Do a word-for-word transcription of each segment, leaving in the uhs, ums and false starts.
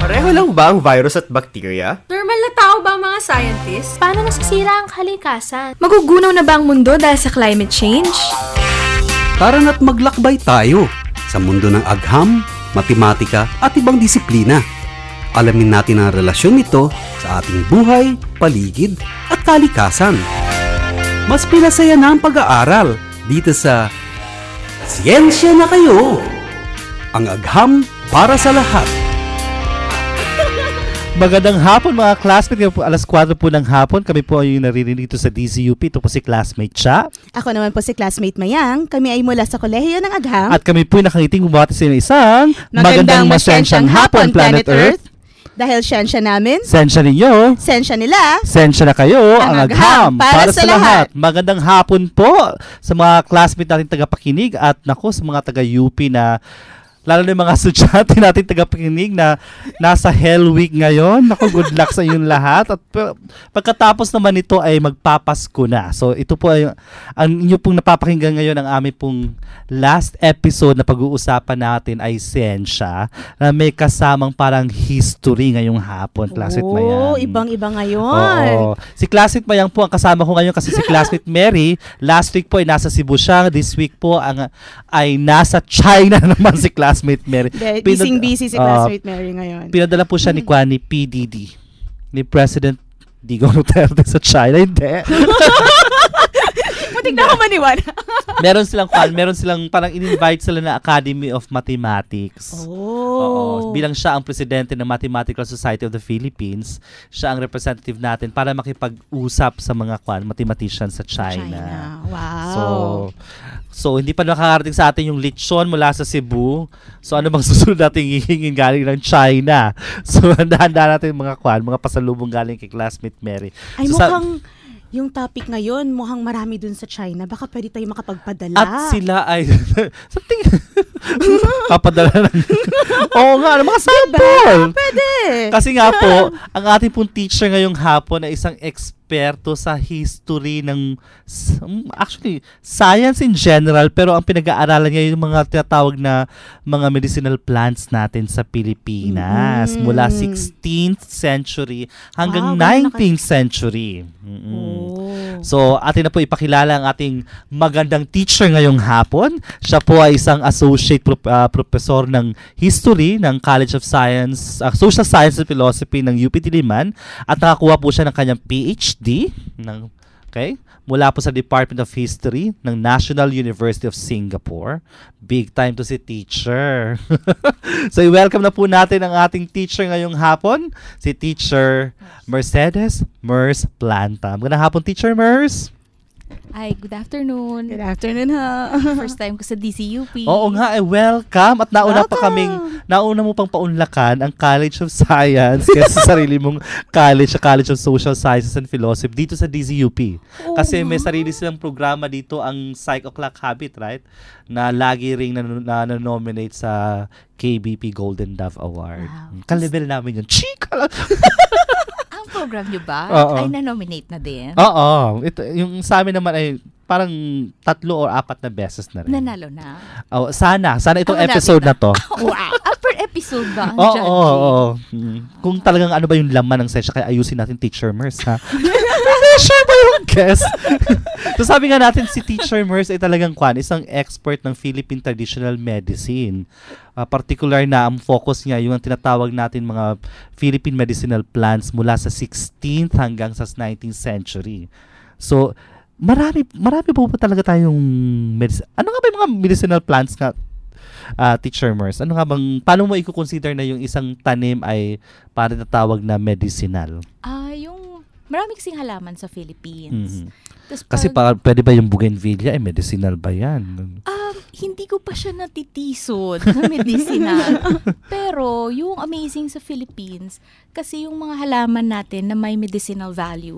Pareho lang ba ang virus at bacteria? Normal na tao ba ang mga scientists? Paano nasisira ang kalikasan? Magugunaw na ba ang mundo dahil sa climate change? Tara na't maglakbay tayo sa mundo ng agham, matematika at ibang disiplina. Alamin natin ang relasyon nito sa ating buhay, paligid at kalikasan. Mas pinasaya na ang pag-aaral dito sa Siyensya na Kayo! Ang agham para sa lahat. Magandang hapon mga classmates. Alas kwatro po ng hapon. Kami po ay naririnig dito sa D Z U P. Ito po si classmate Cha. Ako naman po si classmate Mayang. Kami ay mula sa Kolehiyo ng Agham. At kami po ay nakangiting bumati sa inyo isang magandang masensyang hapon, Planet Earth. Dahil siyensya namin, sensya ninyo, sensya nila, sensya na kayo, ang ang agham para, para sa lahat. lahat. Magandang hapon po sa mga classmates natin tagapakinig at nako sa mga taga-U P na lalo na yung mga estudyante natin tagapakinig na nasa Hell Week ngayon. Naku, good luck sa inyong lahat. At pagkatapos naman ito ay magpapasko na. So ito po ay ang inyo pong napapakinggan ngayon, ang aming pong last episode na pag-uusapan natin ay siyensya na may kasamang parang history ngayong hapon, classmate Mayang. Oo, ibang-iba ngayon. Oo. Si classmate Mayang po ang kasama ko ngayon kasi si classmate Mary, last week po ay nasa Cebu siya. This week po ang, ay nasa China naman si classmate Mary. De, busy-busy si classmate uh, Mary ngayon. Pinadala po siya ni Kwan ni P D D, ni President Digong Duterte sa China. Hindi. Muntik na ako maniwala. meron silang Kwan, meron silang parang in-invite sila na Academy of Mathematics. Oh. Oo. Bilang siya ang presidente ng Mathematical Society of the Philippines, siya ang representative natin para makipag-usap sa mga Kwan, mathematicians sa China. China. Wow. So, So, hindi pa nakakarating sa atin yung lechon mula sa Cebu. So, ano bang susunod natin hihingin galing ng China? So, handa-handa natin mga kwan, mga pasalubong galing kay classmate Mary. Ay, so, mukhang sa- yung topic ngayon, mukhang marami dun sa China. Baka pwede tayo makapagpadala. At sila ay, something, kapadala ng, oo nga, mga sample. Pwede. Kasi nga po, ang ating pong teacher ngayong hapon ay isang eksperto sa history ng, actually, science in general, pero ang pinag-aaralan niya yung mga tinatawag na mga medicinal plants natin sa Pilipinas. Mm. Mula sixteenth century hanggang wow, nineteenth century. Mm-mm. Oh. So, atin na po ipakilala ang ating magandang teacher ngayong hapon. Siya po ay isang associate pro- uh, professor ng history ng College of Science, uh, Social Science and Philosophy ng U P Diliman at nakakuha po siya ng kanyang P H D ng, okay, mula po sa Department of History ng National University of Singapore. Big time to si teacher. So, i-welcome na po natin ang ating teacher ngayong hapon, si Teacher Mercedes Mers Planta. Magandang hapon, Teacher Mers. Ay, good afternoon. Good afternoon, ha. First time ko sa D C U P. Oo nga, eh, welcome. At nauna welcome. pa kaming, nauna mo pang paunlakan ang College of Science kaya sa sarili mong college, sa College of Social Sciences and Philosophy dito sa D Z U P. Oh, Kasi may sarili silang programa dito, ang Psych O'Clock Habit, right? Na lagi ring na-nominate sa K B P Golden Dove Award. Wow. Ka-level namin yun. Chika! Ang program nyo ba Oo. ay na-nominate na din? Oo. Ito, yung sa amin naman ay parang tatlo or apat na beses na rin. Nanalo na? Oh, sana. Sana itong Ah, episode na to. Wow! Ah, per episode ba ang Oo, judging? oo, oo. Mm. Kung talagang ano ba yung laman ng session, kaya ayusin natin Teacher Mers, ha? Sure ba yung guest? So sabi nga natin, si Teacher Mers ay talagang kwan, isang expert ng Philippine Traditional Medicine. Uh, particular na ang focus niya, yung tinatawag natin mga Philippine medicinal plants mula sa sixteenth hanggang sa nineteenth century. So, marami, marami po ba talaga tayong medic- ano nga ba yung mga medicinal plants nga, uh, Teacher Mers? Ano nga bang, paano mo i-consider na yung isang tanim ay parang natawag na medicinal? Ah, yung marami kasing halaman sa Philippines. Mm-hmm. Tas Kasi pag, pa, pwede ba yung bougainvillea, eh, medicinal ba yan? um, hindi ko pa siya natitisod na medicinal. Pero yung amazing sa Philippines, kasi yung mga halaman natin na may medicinal value,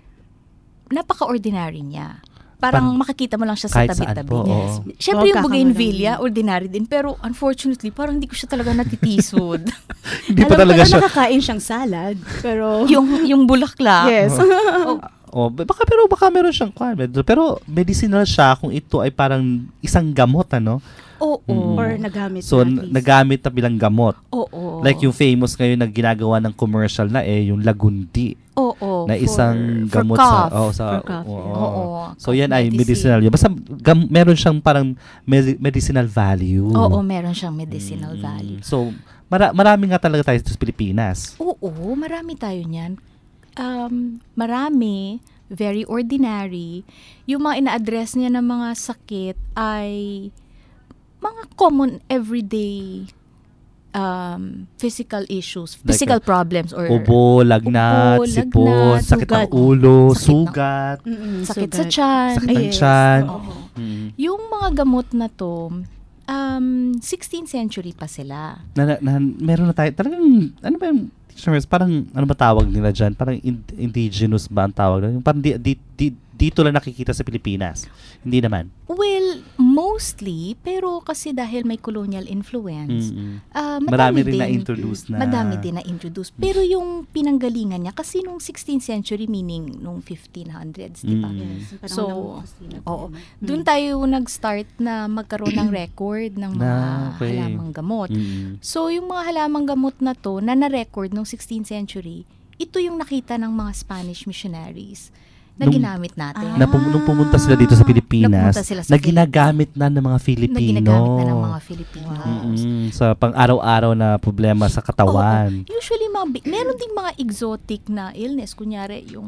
napaka-ordinary niya. Parang Pan- makikita mo lang siya sa kahit saan tabi-tabi. po, oo. Siyempre yung Huwag bougainvillea, kakawalan. ordinary din. Pero unfortunately, parang hindi ko siya talaga natitisod. Hindi pa Alam talaga ko na siya. nakakain siyang salad, pero... yung yung bulaklak. yes. Oh, Oh, baka pero baka meron siyang kwan. Pero medicinal siya kung ito ay parang isang gamot, ano? Oo. Mm. Or nagamit So, na at n- least. nagamit na bilang gamot. Oo. Like yung famous ngayon na ginagawa ng commercial na eh, yung Lagundi. Oo. na isang for gamot cough. sa... Oh, sa For cough, oo. yeah. Oo. So, yan ay Medicine. medicinal. Yun. Basta gam- meron siyang parang med- medicinal value. Oo, meron siyang medicinal Mm. value. So, mara- marami nga talaga tayo sa Pilipinas. Oo, marami tayo niyan. Um, marami, very ordinary. Yung mga ina-address niya ng mga sakit ay mga common everyday um, physical issues, Like, physical problems or Ubo, lagnat, Ubo, sipon, lagnat, sakit ng sugat. ulo, Sakit ng- sugat. Mm-mm, sakit sugat. sa tiyan. Sakit ng Yes, tiyan. oo. Mm. Yung mga gamot na to, um, sixteenth century pa sila. Na, na, na, meron na tayo, talagang, ano ba yung, teachers, parang, ano ba tawag nila dyan? Parang in- indigenous ba ang tawag? Yung parang di, di, di, dito lang nakikita sa Pilipinas. Hindi naman. Well, mostly, pero kasi dahil may colonial influence, Mm-mm. ah, Marami madami rin din, na-introduce na. Madami din na-introduce. Pero yung pinanggalingan niya, kasi nung sixteenth century, meaning nung fifteen hundreds, di ba? Mm. Yes, yung panahon So, ng mga Kastila pa oo. yun. Doon tayo nag-start na magkaroon ng record ng mga Na, okay. halamang gamot. Mm-mm. So, yung mga halamang gamot na to, na na-record nung sixteenth century, ito yung nakita ng mga Spanish missionaries na Nung- ginamit natin. Na pum- nung pumunta sila dito sa Pilipinas, Napunta sila sa na ginagamit na ng mga na Filipino. ginagamit na ng mga Filipinos. Mm-mm. Sa pang-araw-araw na problema sa katawan. Oo. Usually, mga, bi- meron ding mga exotic na illness. Kunyari, yung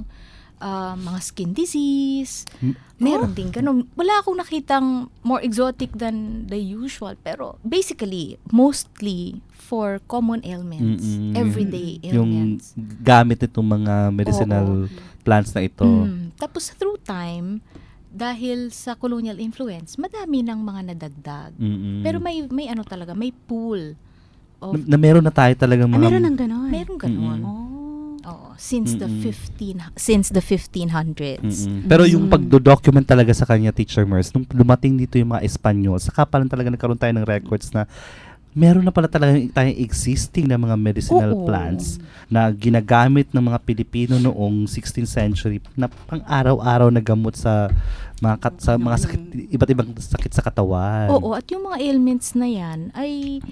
ah, mga skin disease. Hmm? Meron din ganun. Wala akong nakitang more exotic than the usual. Pero basically, mostly for common ailments. Mm-mm. Everyday Yung ailments. gamit nitong mga medicinal plants na ito. Mm. Tapos through time, dahil sa colonial influence, madami ng mga nadagdag. Mm-mm. Pero may may ano talaga, may pool of na, na meron na tayo talagang Ah, mga... meron ng ganon. meron ganun. Mm-mm. Oh. Oo, since the Mm-mm. fifteen since the fifteen hundreds. Mm-mm. Pero yung Mm. pagdo-document talaga sa kanya, Teacher Mers, nung lumating dito yung mga Espanyol, saka pa lang talaga nagkaroon tayo ng records na meron na pala talaga tayong existing na mga medicinal Oo. plants na ginagamit ng mga Pilipino noong sixteenth century na pang-araw-araw na gamot sa mga kat- sa mga sakit, iba't ibang sakit sa katawan. Oo, at yung mga ailments na yan ay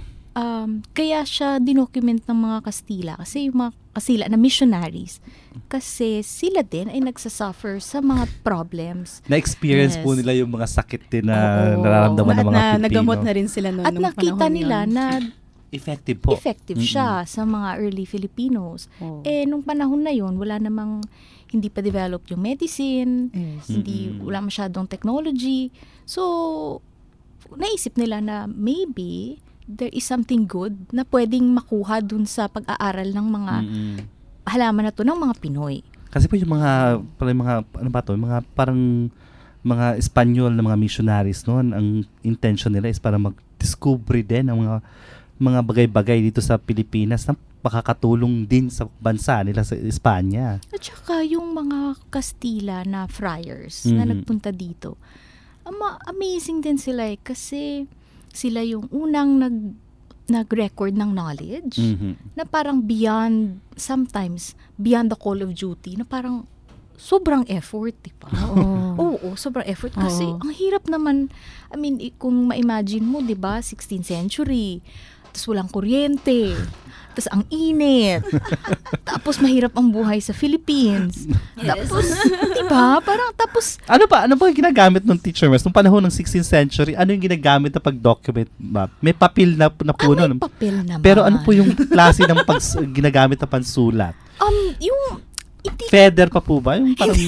um, kaya siya dinocument ng mga Kastila kasi yung mga Kastila na missionaries kasi sila din ay nagsasuffer sa mga problems. Na-experience Yes. po nila yung mga sakit din na Oo. nararamdaman ng At mga na, Pilipino. nagamot na rin sila noon. At nung nakita panahon nila yun. na Effective po. effective Mm-mm. siya sa mga early Filipinos. Oo. Eh, nung panahon na yun, wala namang, hindi pa developed yung medicine, Yes. hindi, Mm-mm. wala masyadong technology. So, naisip nila na maybe there is something good na pwedeng makuha dun sa pag-aaral ng mga Mm-mm. halaman na to ng mga Pinoy. Kasi po yung mga, parang mga, ano ba to, yung mga parang mga Espanyol na mga missionaries noon, ang intention nila is para mag-discover din ng mga mga bagay-bagay dito sa Pilipinas na makakatulong din sa bansa nila sa Espanya. At saka yung mga Kastila na friars na Mhm. nagpunta dito, ama, amazing din sila eh, kasi sila yung unang nag nag-record ng knowledge Mhm. na parang beyond, sometimes beyond the call of duty, na parang sobrang effort, di ba? Oo. Oo, sobrang effort kasi Oo. ang hirap naman, I mean, i- kung ma-imagine mo, di ba, sixteenth century, tapos walang kuryente, tapos ang init, tapos mahirap ang buhay sa Philippines. Tapos, di ba, parang tapos, Ano ba? Ano ba yung ginagamit ng Teacher Mers? Nung panahon ng sixteenth century, ano yung ginagamit na pag-document ba? May papel na, na ah, puno. may papel naman. Pero ano po yung klase ng pag, ginagamit na pansulat? Um, yung, hindi, Feather pa po ba? Yung parang...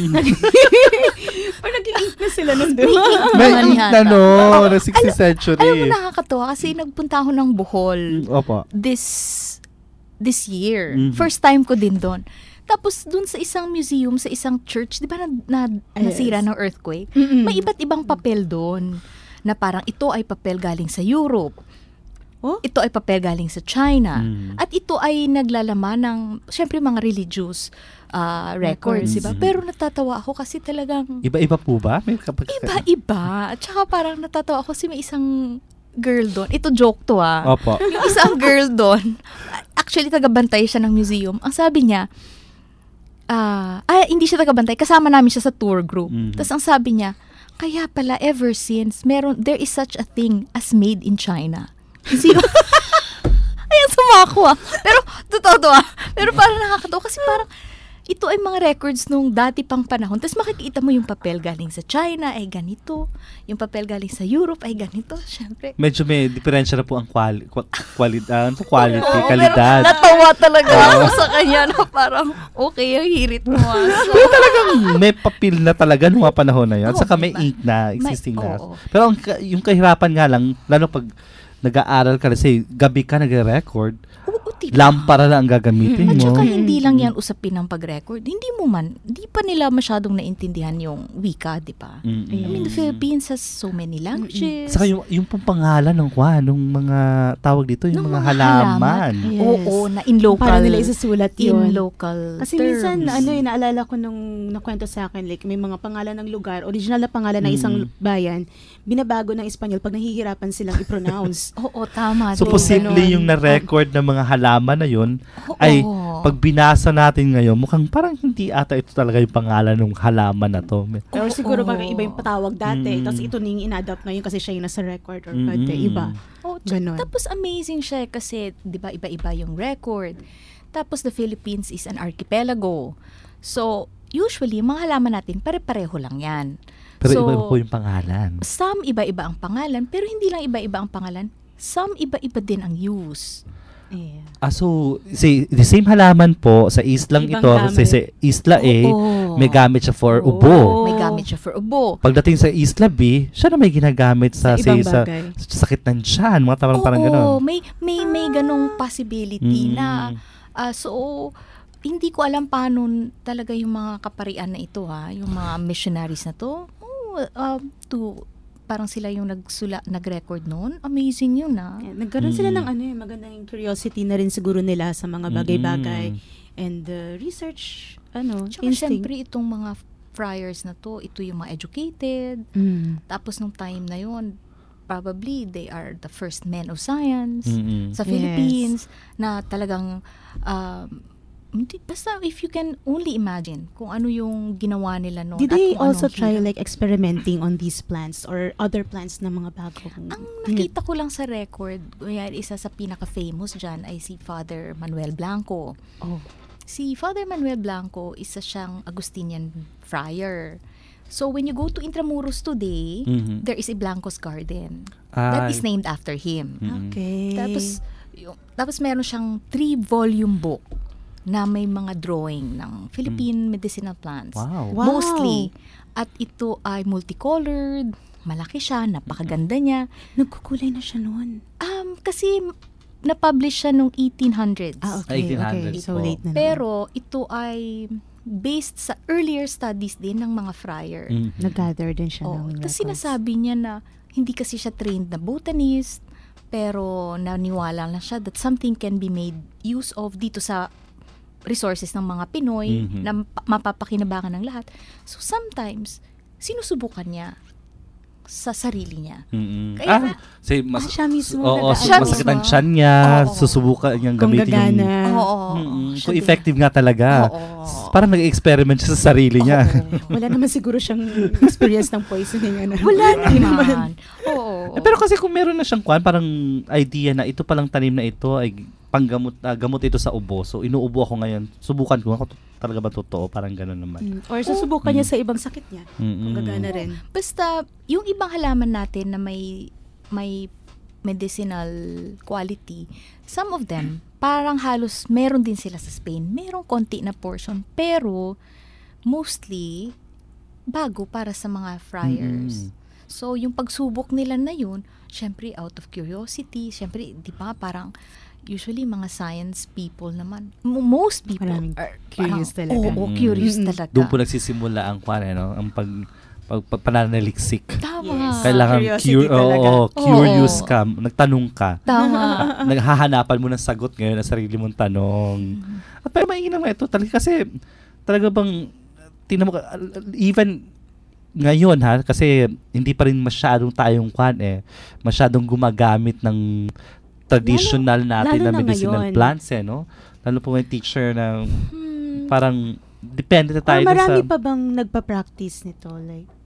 Parang naging ink na sila nun, di ba? May naman ink yata. na no, na sixteenth century. alam mo, nakakatawa kasi nagpunta ako ng Bohol Opo. this this year. Mhm. First time ko din doon. Tapos doon sa isang museum, sa isang church, di ba na, na, nasira Yes. ng earthquake? Mm-mm. May iba't ibang papel doon. Na parang ito ay papel galing sa Europe. Oh? Ito ay papel galing sa China. Mhm. At ito ay naglalaman ng, syempre mga religious ah, records, Records. di ba? Mhm. Pero natatawa ako kasi talagang Iba-iba po ba? May kapag... iba-iba. At saka parang natatawa ako kasi may isang girl doon. Ito joke to ah. Opo. Yung isang girl doon, actually tagabantay siya ng museum. Ang sabi niya, ah, ah hindi siya tagabantay, kasama namin siya sa tour group. Mhm. Tapos ang sabi niya, kaya pala ever since, meron, there is such a thing as made in China. Kasi, ayan, sumakwa. Pero, totoo to ah. Pero parang nakakatawa kasi parang, ito ay mga records nung dati pang panahon. Tapos makikita mo yung papel galing sa China ay ganito. Yung papel galing sa Europe ay ganito. Siyempre. Medyo may diferensya na po ang quali- kwa- quality, uh, quality, Oo, kalidad. Pero natawa talaga ako sa kanya na parang, okay, ang hirit mo. ah. So, Pero talagang may papel na talaga nung mga panahon na yun. At Oo, saka may diba? ink na, May- existing na. oo. Pero ang, ka- yung kahirapan nga lang, lalo pag nag-aaral ka, kasi gabi ka nag-record, oo, diba? lampara lang ang gagamitin At mo. saka hindi lang yan usapin ng pag-record. Hindi mo man, hindi pa nila masyadong naintindihan yung wika, di ba? Mm-mm. I mean, the Philippines has so many languages. Saka yung, yung pong pangalan ng kwa, nung mga tawag dito, yung Nung mga, mga halaman. Yes. Oo, na in local. Paano nila isasulat in yun? local Kasi terms. minsan, ano eh, naalala ko nung nakwento sa akin, like, may mga pangalan ng lugar, original na pangalan ng isang bayan, binabago ng Espanyol pag nahihirapan silang i-pronounce. Oo, tama. So, din. posible ganon. yung na-record ng mga halaman na yun, Oo. ay pag binasa natin ngayon, mukhang parang hindi ata ito talaga yung pangalan ng halaman na to. Or siguro Oo. baka iba yung patawag dati, Mm. tapos ito na yung in-adapt ngayon kasi siya yung nasa record or Mm. pwede iba. Oh, tsa- Ganon. tapos amazing siya eh, kasi 'di ba iba-iba yung record. Tapos the Philippines is an archipelago. So, usually mga halaman natin pare-pareho lang 'yan. Pero so, iba po yung pangalan. some iba-iba ang pangalan, pero hindi lang iba-iba ang pangalan. Some iba-iba din ang use. Yeah. Ah, so, say, the same halaman po, sa islang Ibang ito, gamit. sa, sa isla A, Oo. may gamit siya for Oo. ubo. May gamit siya for ubo. Pagdating sa isla B, siya na may ginagamit sa, Sa say, ibang sa, bagay. sa sakit ng tiyan, mga parang, parang Oo, gano'n. may may may ganong possibility Mm. na ah, so hindi ko alam paano talaga yung mga kaparian na ito ha, yung mga missionaries na to. Oh, um, to parang sila yung nagsula nag-record noon. Amazing yun ah. Yeah, nagkaroon sila Mm. ng ano eh, magandang curiosity na rin siguro nila sa mga bagay-bagay. Mm. And uh, research, ano, Tsaka instinct. syempre itong mga friars na to, ito yung mga educated. Mm. Tapos nung time na yun, probably they are the first men of science Mm-mm. sa Yes. Philippines na talagang um, hindi, basta if you can only imagine kung ano yung ginawa nila noon. Did at they kung also anong try hirap. like experimenting on these plants or other plants na mga bagong? Ang nakita ko lang sa record, kaya isa sa pinaka-famous dyan ay si Father Manuel Blanco. Oh. Si Father Manuel Blanco, isa siyang Augustinian friar. So when you go to Intramuros today, Mhm. there is a Blanco's Garden. Ah, That is named after him. Mm-mm. Okay. Tapos, yung, tapos meron siyang three-volume book na may mga drawing ng Philippine medicinal plants. Wow. Wow. Mostly. At ito ay multicolored, malaki siya, napakaganda niya. Nagkukulay na siya noon. Um, kasi na-publish siya nung eighteen hundreds. Ah, okay. eighteen hundreds Okay. So po. late na naman. Pero ito ay based sa earlier studies din ng mga friar. Mhm. nag-gather din siya Oh, ng tapos records. sinasabi niya na hindi kasi siya trained na botanist, pero naniwala na siya that something can be made use of dito sa resources ng mga Pinoy Mhm. na pa- mapapakinabangan ng lahat. So sometimes, sinusubukan niya sa sarili niya. Mm-mm. Kaya Ah, nga- say, mas, Ah, siya mismo oo, nag- Siya masakit ang mismo. tiyan niya, Oo. susubukan niyang Kung gamitin yung... gagana. Oo. Mm-mm. siya Kung din. effective nga talaga. Oo. Parang nag-experiment siya sa sarili niya. Oo. Wala naman siguro siyang experience ng poisoning. Ano. Wala naman. Oo. Eh, pero kasi kung meron na siyang kwan, parang idea na ito palang tanim na ito ay panggamot, ah, gamot ito sa ubo. So, inuubo ako ngayon. Subukan ko ako talaga ba totoo? Parang gano'n naman. Mm. Or susubukan niya sa ibang sakit niya. Mm-mm. Kung gagana rin. Basta, yung ibang halaman natin na may may medicinal quality, some of them, parang halos meron din sila sa Spain. Merong konti na portion. Pero, mostly, bago para sa mga friars. Mm. So, yung pagsubok nila na yun, syempre out of curiosity, syempre, di ba, parang usually mga science people naman. M- most people Maraming are curious parang, talaga. Oo, Mm. curious Mm-mm. talaga. Doon po nagsisimula ang kwan, eh, no? Ang pag, pag, pag pananaliksik. Tama. Yes. Kailangan Curiosity cur- talaga. oo, curious Oo. ka, nagtanong ka. Tama. Naghahanapan mo ng sagot ngayon sa sarili mong tanong. At pero mainam nga ito talaga kasi talaga bang tingnan mo ka- even ngayon ha kasi hindi pa rin masyadong tayong kwan eh masyadong gumagamit ng traditional natin lalo na na medicinal ngayon. plants eh no. Lalo po may teacher na Hmm, parang depende na Or tayo dun marami sa pa bang nagpa-practice nito? Like,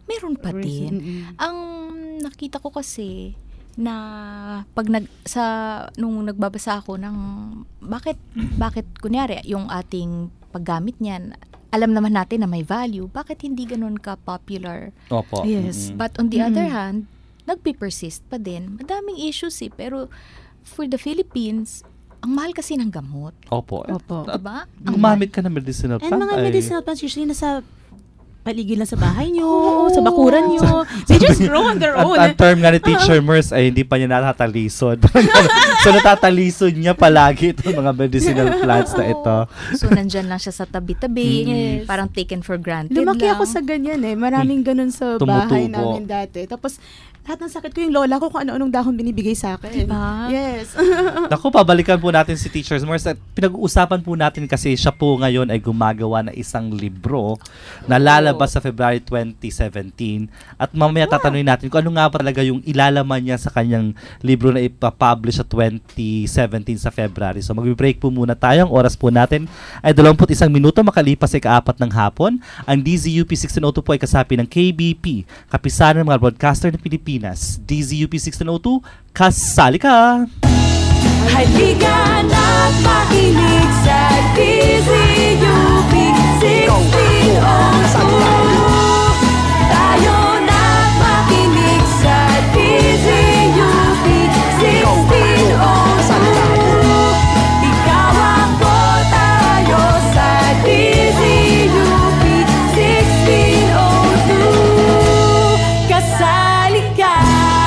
meron pa din. Mm-mm. Ang nakita ko kasi na pag nag sa nung nagbabasa ako ng bakit bakit kunyari yung ating paggamit niyan, alam naman natin na may value, bakit hindi ganun ka popular? Opo. Yes. Mm-mm. But on the Mm. other hand, nagpe-persist pa din. Madaming issues eh, pero for the Philippines, ang mahal kasi ng gamot. Opo. Opo. Diba? Gumamit ka ng medicinal And plant. mga ay- medicinal plants usually nasa paligid lang sa bahay nyo, sa bakuran nyo. They just grow on their Ang, own. ang term nga ni Teacher Mers ay hindi pa niya natatalisod. So natatalisod niya palagi itong mga medicinal plants na ito. So, nandyan lang siya sa tabi-tabi. Yes. Parang taken for granted Lumaki lang. ako sa ganyan eh. Maraming ganun sa Tumutubo. bahay namin dati. Tapos, lahat ng sakit ko yung lola ko kung ano-anong dahon binibigay sa akin. Diba? Yes. Naku, babalikan po natin si Teacher Mers. At pinag-uusapan po natin kasi siya po ngayon ay gumagawa na isang libro na lalabas sa February twenty seventeen. At mamaya tatanungin natin kung ano nga pa talaga yung ilalaman niya sa kanyang libro na ipapublish sa twenty seventeen sa February. So mag-break po muna tayo. Ang oras po natin ay dalawampu't isang minuto makalipas sa ikaapat ng hapon. Ang D Z U P sixteen oh two po ay kasapi ng K B P, kapisanan ng mga broadcaster ng Pilipinas. D Z U P sixteen oh two, kasali ka! Halika na't makinig sa D Z U P sixteen oh two. Tayo na't makinig sa D Z U P sixteen oh two. Ikaw ako, tayo sa D Z U P sixteen oh two. Kasali ka.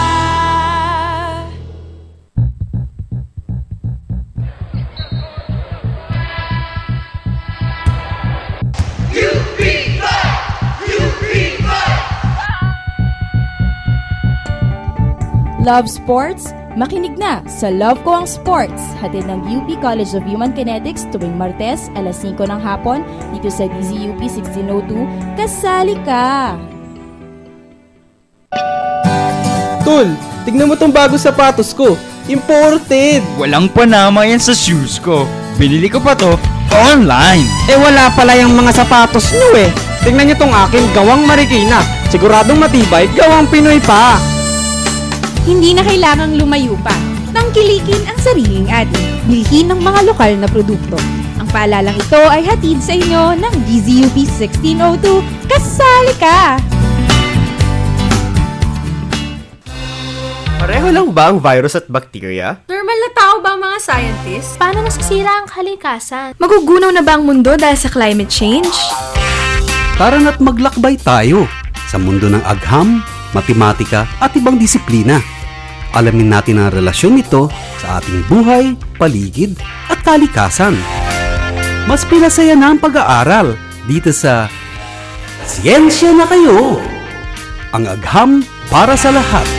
Love sports? Makinig na sa Love Ko Ang Sports, hatid ng U P College of Human Kinetics tuwing Martes, alas singko ng hapon, dito sa D Z U P sixteen oh two. Kasali ka! Tol, tignan mo tong bago sapatos ko. Imported! Walang panama yan sa shoes ko. Binili ko pa to online. Eh wala pala yung mga sapatos nyo eh. Tignan nyo tong akin, gawang Marikina. Siguradong matibay, gawang Pinoy pa. Hindi na kailangang lumayo pa. Tangkilikin ang sariling atin. Bilhin ng mga lokal na produkto. Ang paalalang ito ay hatid sa inyo ng D Z U P sixteen oh two. Kasali ka! Pareho lang ba ang virus at bacteria? Normal na tao ba ang mga scientists? Paano nasisira ang kalikasan? Magugunaw na ba ang mundo dahil sa climate change? Tara na't maglakbay tayo sa mundo ng agham, matematika at ibang disiplina. Alamin natin ang relasyon nito sa ating buhay, paligid at kalikasan. Mas pinasaya na ang pag-aaral dito sa Siyensya na Kayo! Ang agham para sa lahat.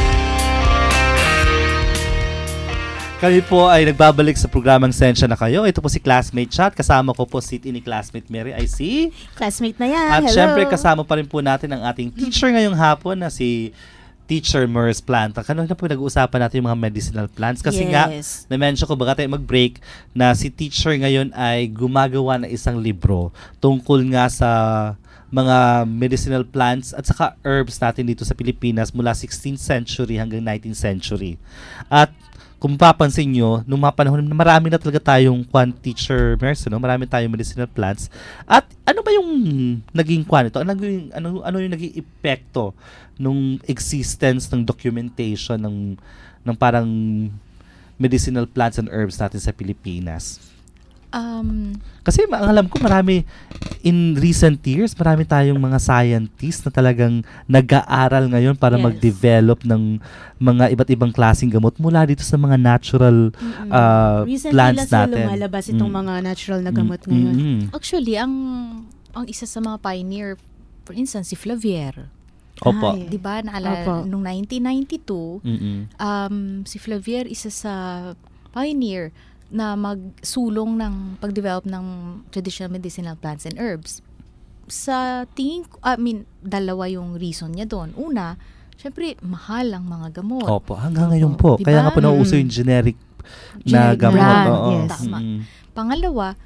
Kami po ay nagbabalik sa programang Sensya na Kayo. Ito po si Classmate Chat. Kasama ko po si ni Classmate Mary I C. Classmate na yan. At Hello. syempre kasama pa rin po natin ang ating teacher ngayong hapon na si Teacher Mers Planta. Kanina po nag-uusapan natin yung mga medicinal plants. Kasi nga, Yes. na-mention ko baga tayo mag-break na si teacher ngayon ay gumagawa ng isang libro tungkol nga sa mga medicinal plants at saka herbs natin dito sa Pilipinas mula sixteenth century hanggang nineteenth century. At kung papansin nyo, nung mga panahon, marami na talaga tayong kwan teacher Mers, no? Marami tayong medicinal plants. At ano ba yung naging kwan ito? Ano yung, ano, ano yung naging epekto nung existence ng documentation ng, ng parang medicinal plants and herbs natin sa Pilipinas? Um, Kasi ma- ang alam ko marami, in recent years, marami tayong mga scientists na talagang nag-aaral ngayon para Yes. mag-develop ng mga iba't ibang klaseng gamot mula dito sa mga natural uh, Recently plants lang sila natin. lumalabas itong Mm. mga natural na gamot Mm, ngayon. mm, mm. actually, ang ang isa sa mga pioneer, for instance, si Flavier. Opo. Ay. Di ba? Naalala, Opo. nung nineteen ninety-two, Mm-mm. um, si Flavier isa sa pioneer na magsulong ng pag-develop ng traditional medicinal plants and herbs. Sa tingin ko, I mean, dalawa yung reason niya doon. Una, syempre, mahal ang mga gamot. Opo, hanggang ngayon po. Diba? Kaya nga po nauuso yung generic na Generic gamot. brand, Oo. yes. Tama. Mm-mm. Pangalawa,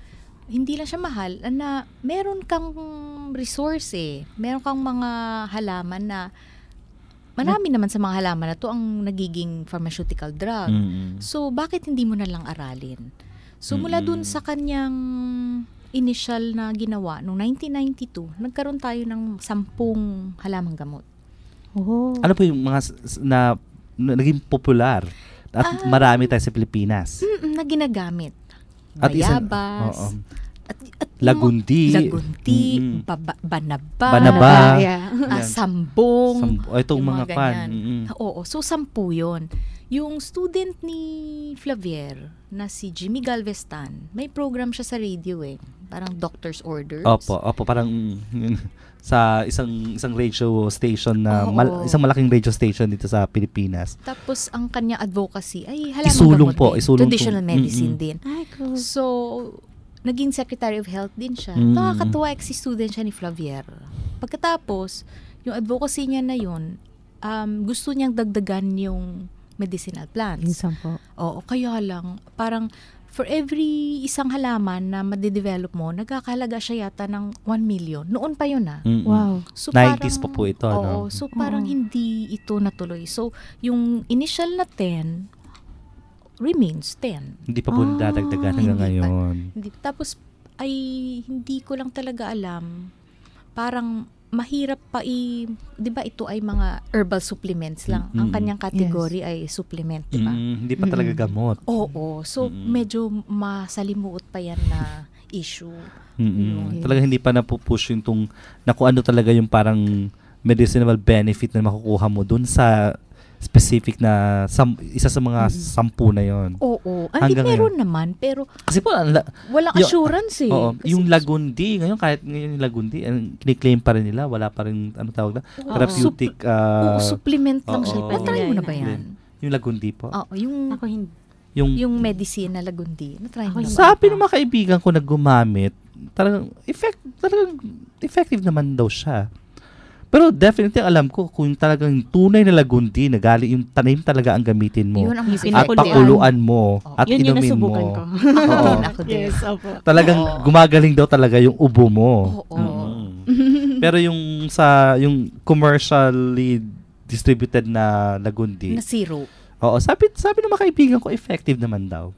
hindi lang siya mahal, na meron kang resource eh. Meron kang mga halaman na, marami naman sa mga halaman na to ang nagiging pharmaceutical drug. Mm-mm. So, bakit hindi mo na lang aralin? So, mula dun sa kanyang initial na ginawa, noong nineteen ninety-two, nagkaroon tayo ng sampung halamang gamot. Oh. Ano po yung mga s- s- na, na naging popular at Ah. marami tayo sa Pilipinas? Mm-mm, na ginagamit. At isang- Bayabas. oo. At, at yung Lagundi. mga- Lagundi. Mm-mm. Baba, banaba. Banaba. Yeah. ah, Yan. sambong. Sam- oh, itong yung mga mga kwan. ganyan. Mm-mm. Oo, so sampu yun. Yung student ni Flavier na si Jimmy Galvestan, may program siya sa radio eh. Parang doctor's orders. Opo, opo, parang mm, sa isang isang radio station na Oo. mal- isang malaking radio station dito sa Pilipinas. Tapos ang kanyang advocacy ay halamang Isulong gamot po, din. isulong Traditional po. medicine Mm-mm. din. Ay, cool. So, naging Secretary of Health din siya. Mm. Nakakatuwa, ex-student siya ni Flavier. Pagkatapos, yung advocacy niya na yun, um, gusto niyang dagdagan yung medicinal plants. Minsan po. Oo, kaya lang, parang for every isang halaman na madidevelop mo, nagkakalaga siya yata ng one million. Noon pa yun ah. Mm-mm. Wow. So nineties parang- pa po ito, Oo, no? so parang Oo. hindi ito natuloy. So, yung initial na ten remains ten. Hindi pa po Ah, nadadagdagan hanggang hindi pa. ngayon. Hindi, tapos, ay hindi ko lang talaga alam. Parang mahirap pa i... Di ba ito ay mga herbal supplements lang. Mm-mm. Ang kanyang category ay supplement, di ba? Mm, hindi pa talaga gamot. Oo. So, Mm-mm. medyo masalimuot pa yan na issue. Mm-mm. Yun. Talaga hindi pa napupush yung tong, na kung ano talaga yung parang medicinal benefit na makukuha mo dun sa specific na sam, isa sa mga sampu na yon. Oo. Hindi, Hanggang meron naman. Pero Kasi po, ang la- walang Yung- assurance eh. oo, Kasi- yung Lagundi, ngayon kahit ngayon yung Lagundi, ang kiniklaim pa rin nila, wala pa rin, ano tawag na, Oo. therapeutic, Oo, uh, supplement lang oo. siya. Na-try mo na ba yan? Supplement. yung Lagundi po. Oo, yung, Ako hindi. yung, yung medicine na lagundi. Na-try mo Ako na ba? sabi ng mga kaibigan ko na gumamit, talagang, effect, talagang effective naman daw siya. Pero definitely alam ko kung talagang tunay na Lagundi na galing yung tanim talaga ang gamitin mo Yun ang mas at pinakuluan. pakuluan mo Oo. at Yun yung inumin mo. nasubukan ko. Oo. Din ako din. Yes, opo. Talagang gumagaling daw talaga yung ubo mo. Oo. Mm. Pero yung sa yung commercially distributed na Lagundi, Na zero. oo, sabi sabi ng mga kaibigan ko effective naman daw.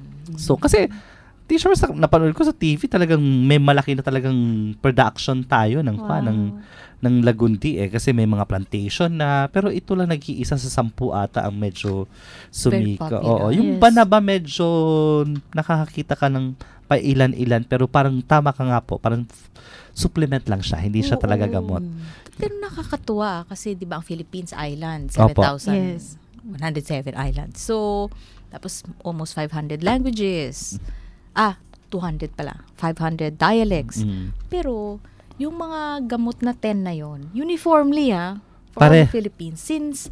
So kasi T-shirt sa napanood ko sa T V, talagang may malaki na talagang production tayo ng pa Wow. ng ng Lagundi eh kasi may mga plantation na, pero ito lang nag-iisa sa sampu ata ang medyo Very sumika. popular. Oo, yung Yes. banaba medyo nakakakita ka ng pailan-ilan pero parang tama ka nga po, parang f- supplement lang siya, hindi siya Oo. talaga gamot. Pero nakakatuwa kasi 'di ba ang Philippines Island, Opo. seven thousand Yes. one hundred seven islands. So, tapos almost five hundred languages. Ah, two hundred pala. five hundred dialects. Mm. Pero yung mga gamot na ten na yon, uniformly ah, for Pare. all the Philippines, since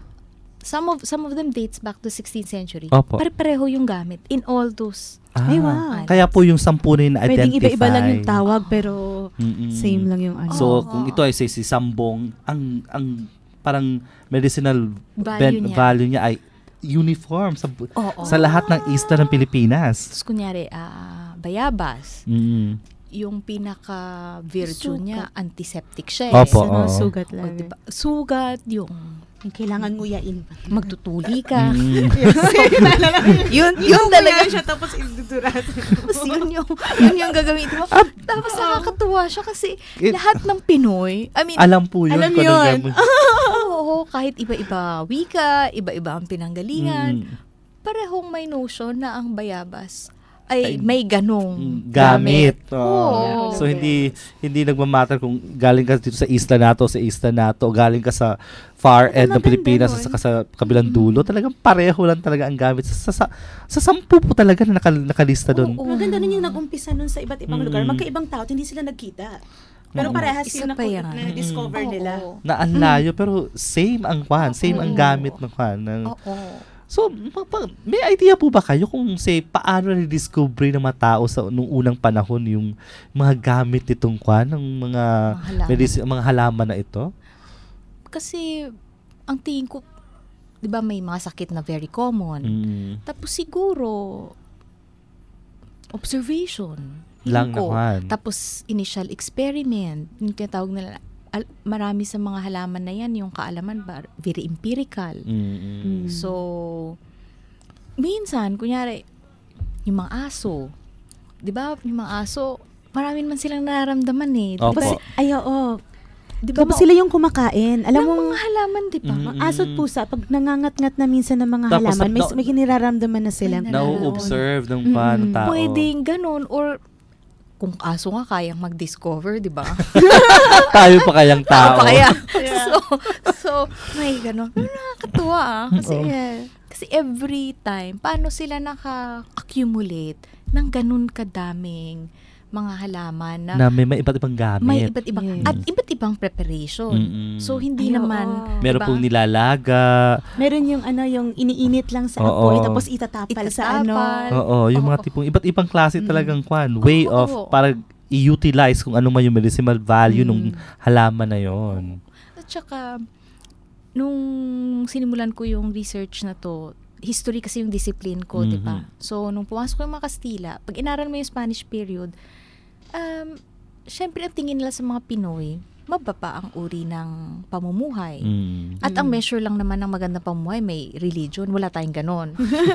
some of some of them dates back to sixteenth century. Opo. Pare-pareho yung gamit in all those. Ah, Ay, wow. Kaya po yung sampu na yung Pwedeng na-identify. iba-iba lang yung tawag, pero Mm-mm. same lang yung ano. So, Oo. kung ito ay say si Sambong, ang ang parang medicinal Value ben- niya. value niya ay uniform sa bu- Oo. sa lahat ng isla ng Pilipinas. Tapos kunyari, ah, bayabas, Mm. yung pinaka-virtue Sugat. niya, antiseptic siya eh. Opo, Sa mga oo. sugat O, lang. diba? Sugat, yung Yung kailangan nguyain pa. magtutuli ka. Mm. yun, yun talaga. siya tapos idudurat. Tapos yun yung, yun yung gagamitin mo. Tapos nakakatuwa siya kasi It- lahat ng Pinoy, I mean, Alam po yun. Alam kung yun. anong gamot. oo, kahit iba-iba wika, iba-iba ang pinanggalingan, Mm. parehong may notion na ang bayabas Ay, ay may ganong Mm, gamit. Oo. Oo. So hindi hindi nagmamatter kung galing ka dito sa isla nato, sa isla nato, o galing ka sa far end ng maganda Pilipinas nun. sa, sa kabilang dulo, talagang pareho lang talaga ang gamit. Sa, sa, sa sampu po talaga na nakal, nakalista doon. Oo. Maganda nun yung nag-umpisa nun sa iba't ibang Mm. lugar. Magkaibang tao, hindi sila nagkita. Pero Oo. parehas Isa yung pa naku- yan. na-discover Oo. nila. Na ang layo, pero same ang kwan, same ang Oo. gamit ng kwan. ng- Oo. So, ma- pa- may idea po ba kayo kung say paano na-discover ng mga tao sa nung unang panahon yung mga gamit nitong kwan, ng mga Mga halaman. medicine, mga halaman na ito? Kasi, ang tingin ko, di ba may mga sakit na very common. Mm. Tapos siguro, observation. Lang ko. naman. Tapos, initial experiment. Yung tinatawag nila, al- marami sa mga halaman na yan, yung kaalaman ba, very empirical. Mm-mm. So, minsan, kunyari, yung mga aso, di ba, yung mga aso, marami man silang nararamdaman eh. Opo. Diba, Tapos, ay, oo. di ba, Tapos sila yung kumakain. Alam ng mo, mga halaman, di ba? Mm. mga aso at pusa, pag nangangat-ngat na minsan ng mga Tapos, halaman, may, na- may kiniraramdaman na sila. Ay, Na-observe ng pan Mm-mm. tao. Pwedeng ganun, or kung aso nga kayang mag-discover, di ba? Tayo pa kayang tao. Tao pa kaya. So, so, may gano'n. Pero nakakatuwa ah. Kasi, Oo. kasi every time, paano sila naka-accumulate ng ganun kadaming mga halaman na, Na may, may iba't ibang gamit. may iba't ibang, Yes. at iba't ibang preparation. Mm-mm. So, hindi Ay, naman, oo. Meron diba? pong nilalaga. Meron yung ano, yung iniinit lang sa Oo. apoy, tapos itatapal sa ano. Itatapal. Oo, yung mga Oo. tipong iba't ibang klase talagang kwan. Way Oo. of para i-utilize kung ano man yung medicinal value Mm. nung halaman na yon. At saka, nung sinimulan ko yung research na to, history kasi yung discipline ko, Mhm. di ba? So, nung pumasok ko yung mga Kastila, pag inaral mo yung Spanish period, um, syempre ang tingin nila sa mga Pinoy, mababa ang uri ng pamumuhay. Mm. At ang measure lang naman ng magandang pamumuhay, may religion. Wala tayong ganon.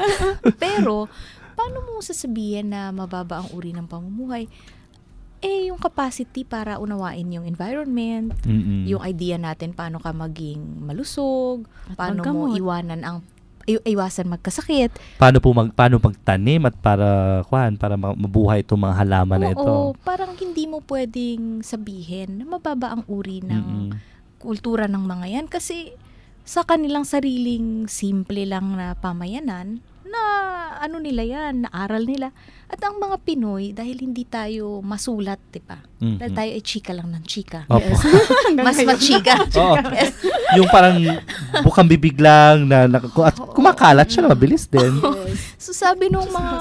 Pero, paano mo sasabihin na mababa ang uri ng pamumuhay? Eh, yung capacity para unawain yung environment, Mm-mm. yung idea natin paano ka maging malusog, At paano mo maggamot. iwanan ang i- iwasan magkasakit. Paano po mag paano magtanim at para kwan para ma- mabuhay itong mga halaman na ito. Oo, parang hindi mo pwedeng sabihin na mababa ang uri ng Mm-mm. kultura ng mga yan kasi sa kanilang sariling simple lang na pamayanan na ano nila yan, naaral nila. At ang mga Pinoy, dahil hindi tayo masulat, di ba? Mhm. Dahil tayo ay chika lang ng chika. Opo. Mas machika. Oo. Yung parang bukang bibig lang na, na at kumakalat siya na mabilis din. So sabi nung mga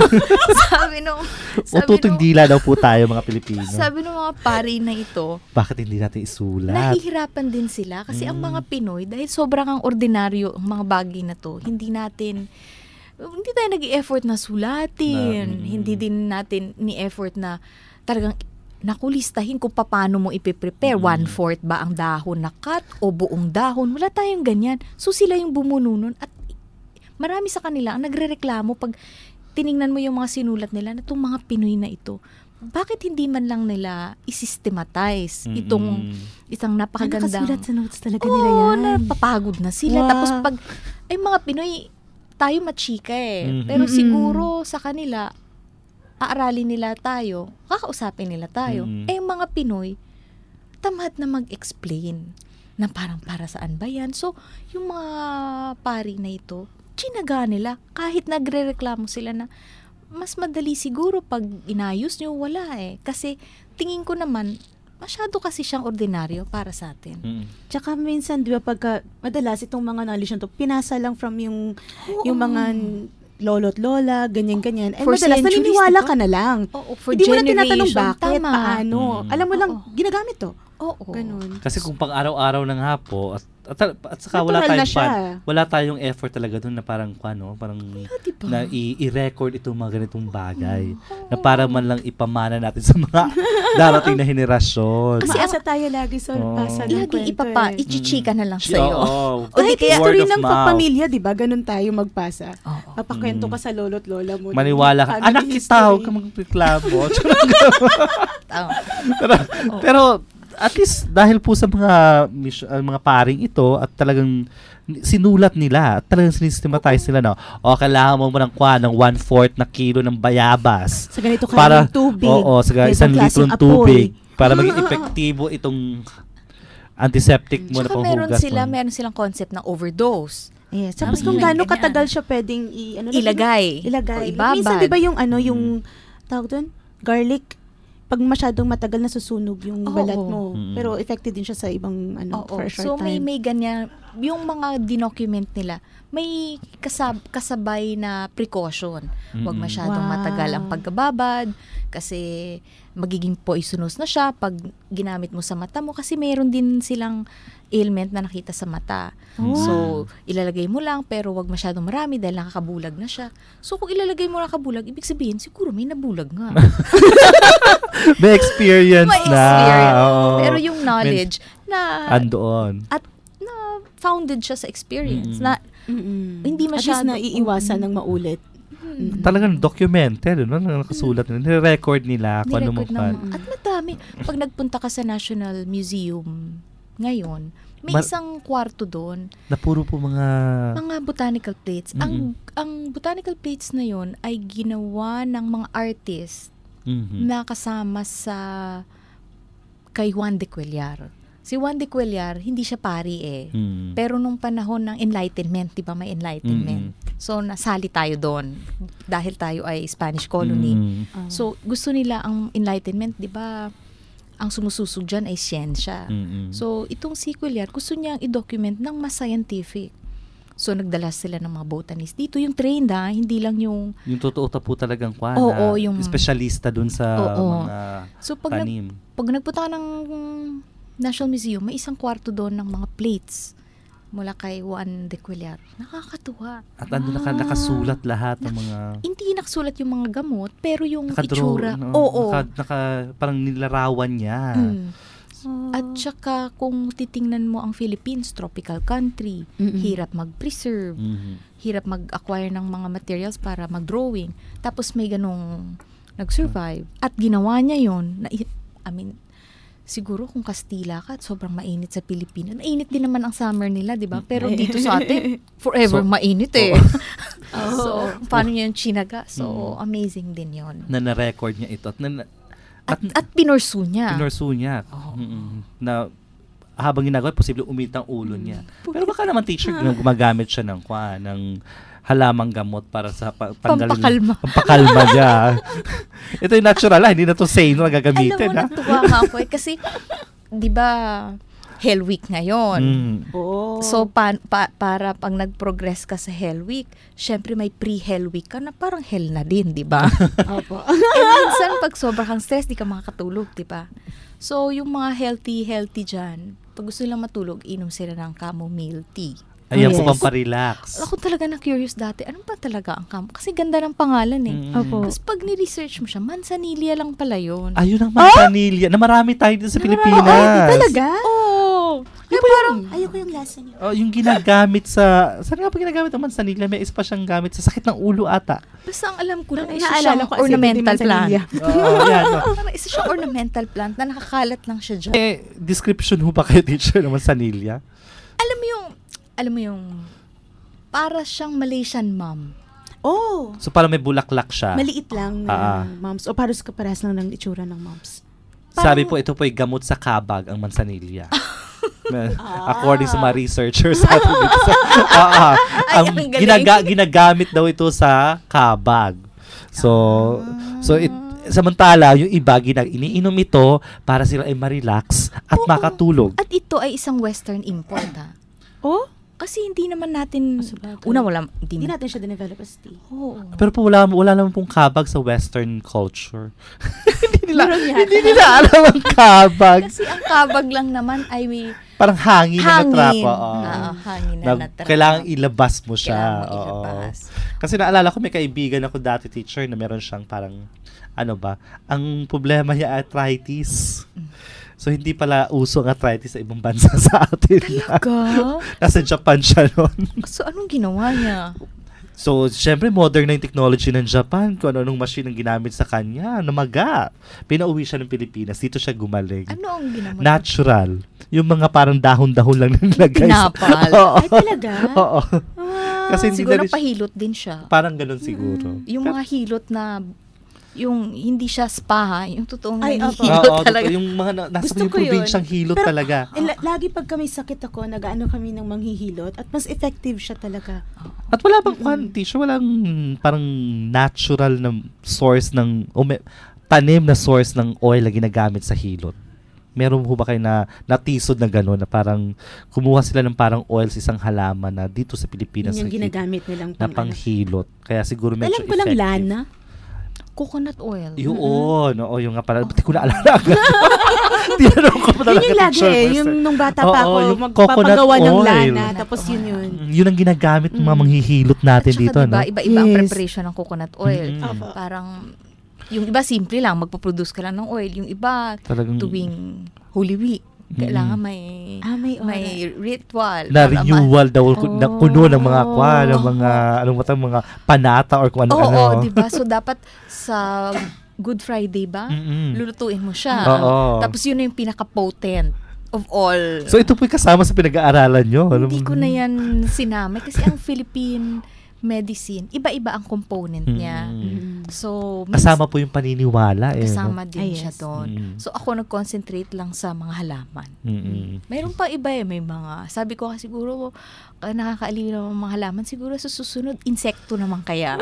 sabi nung sabi Ututong nung, dila daw po tayo mga Pilipino. sabi nung mga pari na ito, Bakit hindi natin isulat? nahihirapan din sila kasi ang mga Pinoy, dahil sobrang ang ordinaryo ang mga bagay na to, hindi natin hindi tayo nag-i-effort na sulatin. Na, mm. Hindi din natin ni-effort na talagang nakulistahin kung paano mo ipiprepare. Mm. One-fourth ba ang dahon na cut o buong dahon? Wala tayong ganyan. So sila yung bumuno nun at marami sa kanila ang nagrereklamo pag tiningnan mo yung mga sinulat nila na itong mga Pinoy na ito. Bakit hindi man lang nila i-systematize Mm-mm. itong isang napakagandang... Nakasulat sa notes talaga Oo, nila yan. napapagod na sila. Wow. Tapos pag, ay mga Pinoy, tayo machika eh. Mhm. Pero Mm-mm. siguro sa kanila, aaralin nila tayo, kakausapin nila tayo. Mhm. Eh, yung mga Pinoy, tamad na mag-explain na parang para saan ba yan. So, yung mga pari na ito, chinaga nila. Kahit nagre-reklamo sila na, mas madali siguro pag inayos nyo, wala eh. Kasi tingin ko naman, masyado kasi siyang ordinaryo para sa atin. Mm. Tsaka minsan, di ba, pagka, madalas itong mga knowledge na to, pinasa lang from yung, yung mga lolo't lola, ganyan-ganyan. And For madalas, centuries, naniniwala diba? ka na lang. Oo, for Hindi mo na tinatanong generation, bakit, tama. paano. Mm. Alam mo lang, Oo. ginagamit to. Oo. Ganun. Kasi kung pang araw-araw na nga po, at, at, at saka wala Natural na tayong siya. pan, wala tayong effort talaga doon na parang ano, parang diba? na i- i-record itong mga ganitong bagay na para man lang ipamana natin sa mga darating na henerasyon. Kasi asa tayo lagi sa Oo. pasa ng Lagi kwento ipapa, eh. ichichika na lang Oo. sa'yo. Oo. O di Kahit kaya, history Word of ng mouth. pamilya, di ba? Ganun tayo magpasa. Oo. Papakwento Mm. ka sa lolo't lola mo. Maniwala ka. Family Anak history. kita, huwag ka magreklamo. Tama. pero, pero at least dahil po sa mga mis- uh, mga paring ito at talagang sinulat nila at talagang sinistematize nila na o kailangan mo mo ng kwa ng one-fourth na kilo ng bayabas Sa ganito para karaming tubig. oo sa may isang ibang litrong klaseng tubig apoy. para maging epektibo itong antiseptic mo na Tsaka meron panghugas sila, mo. meron silang concept ng overdose. Yes. Tapos Tama kung yun, gaano ganyan. katagal siya pwedeng i, ano na- Ilagay. ilagay. O ibabad. Minsan, di ba yung ano, yung, tawag doon, garlic, pag masyadong matagal nasusunog yung Oo. balat mo. Mm-mm. Pero effective din siya sa ibang ano Oo. for a short So may time. may ganyan, yung mga dinocument nila, may kasab- kasabay na precaution. Huwag Mm-mm. masyadong Wow. matagal ang pagkababad kasi magiging poisonous na siya pag ginamit mo sa mata mo kasi mayroon din silang ailment na nakita sa mata. Oh. So, ilalagay mo lang pero wag masyadong marami dahil nakakabulag na siya. So, kung ilalagay mo nakabulag, ibig sabihin, siguro may nabulag nga. May experience May na. experience. Oo. Pero yung knowledge na Andoon. at na founded siya sa experience Mm. na Mm-mm. hindi At least masyado- naiiwasan ng maulit. Mm. Talagang documented, no? Nakasulat nila. Nire-record nila kung ano Nirecord man. ng- At madami. Pag nagpunta ka sa National Museum ngayon, may Mar- isang kwarto doon, Na puro po mga... mga botanical plates. Ang ang botanical plates na yon ay ginawa ng mga artist Mhm. na kasama sa kay Juan de Cuellar. Si Juan de Cuellar, hindi siya pari eh. Mm. Pero nung panahon ng Enlightenment, 'di ba may Enlightenment? So nasali tayo doon dahil tayo ay Spanish colony. Mm. So gusto nila ang Enlightenment, 'di ba? Ang sumususog diyan ay siyensya. Mm-mm. So itong si Cuellar, gusto niyang i-document ng mas scientific. So nagdala sila ng mga botanist. Dito yung trained ha, hindi lang yung Yung totoo ta po talagang kwan. Oo, na yung- espesyalista dun sa Oo. mga So pag, nag, tanim. pag nagpunta ka ng National Museum, may isang kwarto doon ng mga plates mula kay Juan de Cuellar. Nakakatuwa. At ano naka, nakasulat lahat ng mga... Hindi nakasulat yung mga gamot, pero yung Nakadraw, itsura. no? Oo. Naka, naka, parang nilarawan niya. Mm. At saka kung titingnan mo ang Philippines, tropical country, Mm-mm. hirap mag-preserve, Mhm. hirap mag-acquire ng mga materials para mag-drawing. Tapos may ganong nag-survive. At ginawa niya yon. Na, I mean, siguro kung Kastila ka at sobrang mainit sa Pilipinas. Mainit din naman ang summer nila, di ba? Pero dito sa atin, forever So, mainit eh. Oo. So, paano niya yung chinaga? So, amazing din yon. Na na-record niya ito. At, na, At, at pinorsu niya. pinorsu niya. Mm-mm. Na habang ginagawa, posible umit ang ulo niya. Pero baka naman teacher, gumagamit siya ng kwa, ng halamang gamot para sa pa, tanggalin- Pampakalma. Pampakalma niya. Ito yung natural, ah, hindi na to sane na gagamitin. Alam mo, ah. natuwa nga ako eh. Kasi, di ba, Hell Week ngayon. Mm. Oo. So, pa, pa, para pag nag-progress ka sa Hell Week, syempre may pre-Hell Week ka na parang hell na din, di ba? Opo. And minsan, pag sobrang kang stress, di ka makakatulog, di ba? So, yung mga healthy-healthy dyan, pag gusto nilang matulog, inom sila ng chamomile tea. Ayan Yes. po pamparilax. Ako talaga na-curious dati, ano ba talaga ang chamomile? Kasi ganda ng pangalan eh. Mm. Opo. Tapos pag ni-research mo siya, manzanilla lang pala yun. Ayun ang manzanilla. Na marami tayo dito sa Pilipinas. Talaga? Oo! Kaya parang, Ayoko yung lasa niya. Oh, yung ginagamit sa... Saan nga pa ginagamit ang manzanilla? May isa pa siyang gamit sa sakit ng ulo ata. basta ang alam ko lang, isa Naalala siyang ko kasi ornamental hindi plant. manzanilla. Oo, yan. oh. Parang isa siyang ornamental plant na nakakalat lang siya dyan. Eh, description ho ba kayo, teacher, ng manzanilla? Alam mo yung, alam mo yung, para siyang Malaysian mom. Oh, So, parang may bulaklak siya. maliit lang Ah, ah. ng moms. O paros kaparas lang ng itsura ng moms. Sabi po, ito po ay gamot sa kabag, ang manzanilla. According sa mga researchers natin dito sa, Ah, ah. Ay, ang ang galing. ginaga- ginagamit daw ito sa kabag. So, so it, samantala, yung iba, gina- iniinom ito para sila ay ma-relax at Oo. makatulog. At ito ay isang western import ha. Oh? Kasi hindi naman natin, Sabagay. una wala, hindi, Hindi na, natin siya dinevelop as tea. Oo. Pero po wala, wala naman pong kabag sa western culture. hindi nila, Meron yan. hindi nila alam ang kabag. Kasi ang kabag lang naman ay may Parang hangin, na hangin. natrapa. oo. Oo, hangin na, Na, natrapa. kailangan ilabas mo siya. Kailangan mo oo. ilabas. Kasi naalala ko may kaibigan ako dati teacher na meron siyang parang ano ba, ang problema niya arthritis. So hindi pala uso ang arthritis sa ibang bansa sa atin. Talaga? Nasa Japan siya noon. So anong ginawa niya? So, syempre, modern na yung technology ng Japan. Kung ano-anong machine ang ginamit sa kanya. Namaga. Pinauwi siya ng Pilipinas. Dito siya gumaling. Ano ang ginawa niya? Natural. Yung mga parang dahon-dahon lang nilagay. sa- Pinapal. Oo. Ay, talaga? Oo. Ah, Kasi hindi Siguro na rin siya- pahilot din siya. parang ganun siguro. Yung mga hilot na yung hindi siya spa ha, yung totoong Ay, opo. hilot Oo, talaga. totoo. Yung mga na, nasa Gusto yung ko yun. probinsyang hilot Pero- talaga. Eh, la- lagi pag kami sakit ako, nag-ano kami ng manghihilot at mas effective siya talaga. At wala bang mm tissue, walang parang natural na source ng ome- tanim na source ng oil na ginagamit sa hilot? Meron ho ba kayo na natisod na gano'n na parang kumuha sila ng parang oil sa isang halaman na dito sa Pilipinas Yun yung na- ginagamit nilang na pang ano. panghilot. Kaya siguro medyo Alam ko lang effective. lana. Coconut oil. Yun, oo, yung nga pala. Ba't ko naalala agad? Tinanong ko pa Yun talaga. yung lagi teacher, eh. first Yung time. nung bata Oo, pa ako, yung magpapagawa coconut ng oil. lana. Coconut Tapos yun oil. yun. Mm, Yun ang ginagamit ng mga Mm. manghihilot At natin saka dito, diba, no? iba-iba ang Yes. preparation ng coconut oil. Mm. Opo. Parang, yung iba simple lang, magpo-produce ka lang ng oil. Yung iba, Talagang tuwing Holy Week, kailangan may Ah, may oras. may ritual. na para ma- renewal daw ku- ng kuno ng mga Oh. kwan, ng mga anong matang mga panata or kung Oo, ano-ano. di ba? So, dapat sa Good Friday ba, Mm-mm. lulutuin mo siya. Oo. Tapos yun na yung pinaka-potent of all. So ito po'y kasama sa pinag-aaralan nyo. Alam Hindi mo? ko na yan sinama kasi ang Philippine medicine, iba-iba ang component niya. Mm. So, Kasama po yung paniniwala. Eh, kasama no? din Ah, siya yes. doon. Mm. So, ako nag-concentrate lang sa mga halaman. Mm-mm. Mayroon pa iba eh, may mga, sabi ko kasi siguro, uh, nakakaaliw ng mga halaman, siguro sa susunod, insekto naman kaya.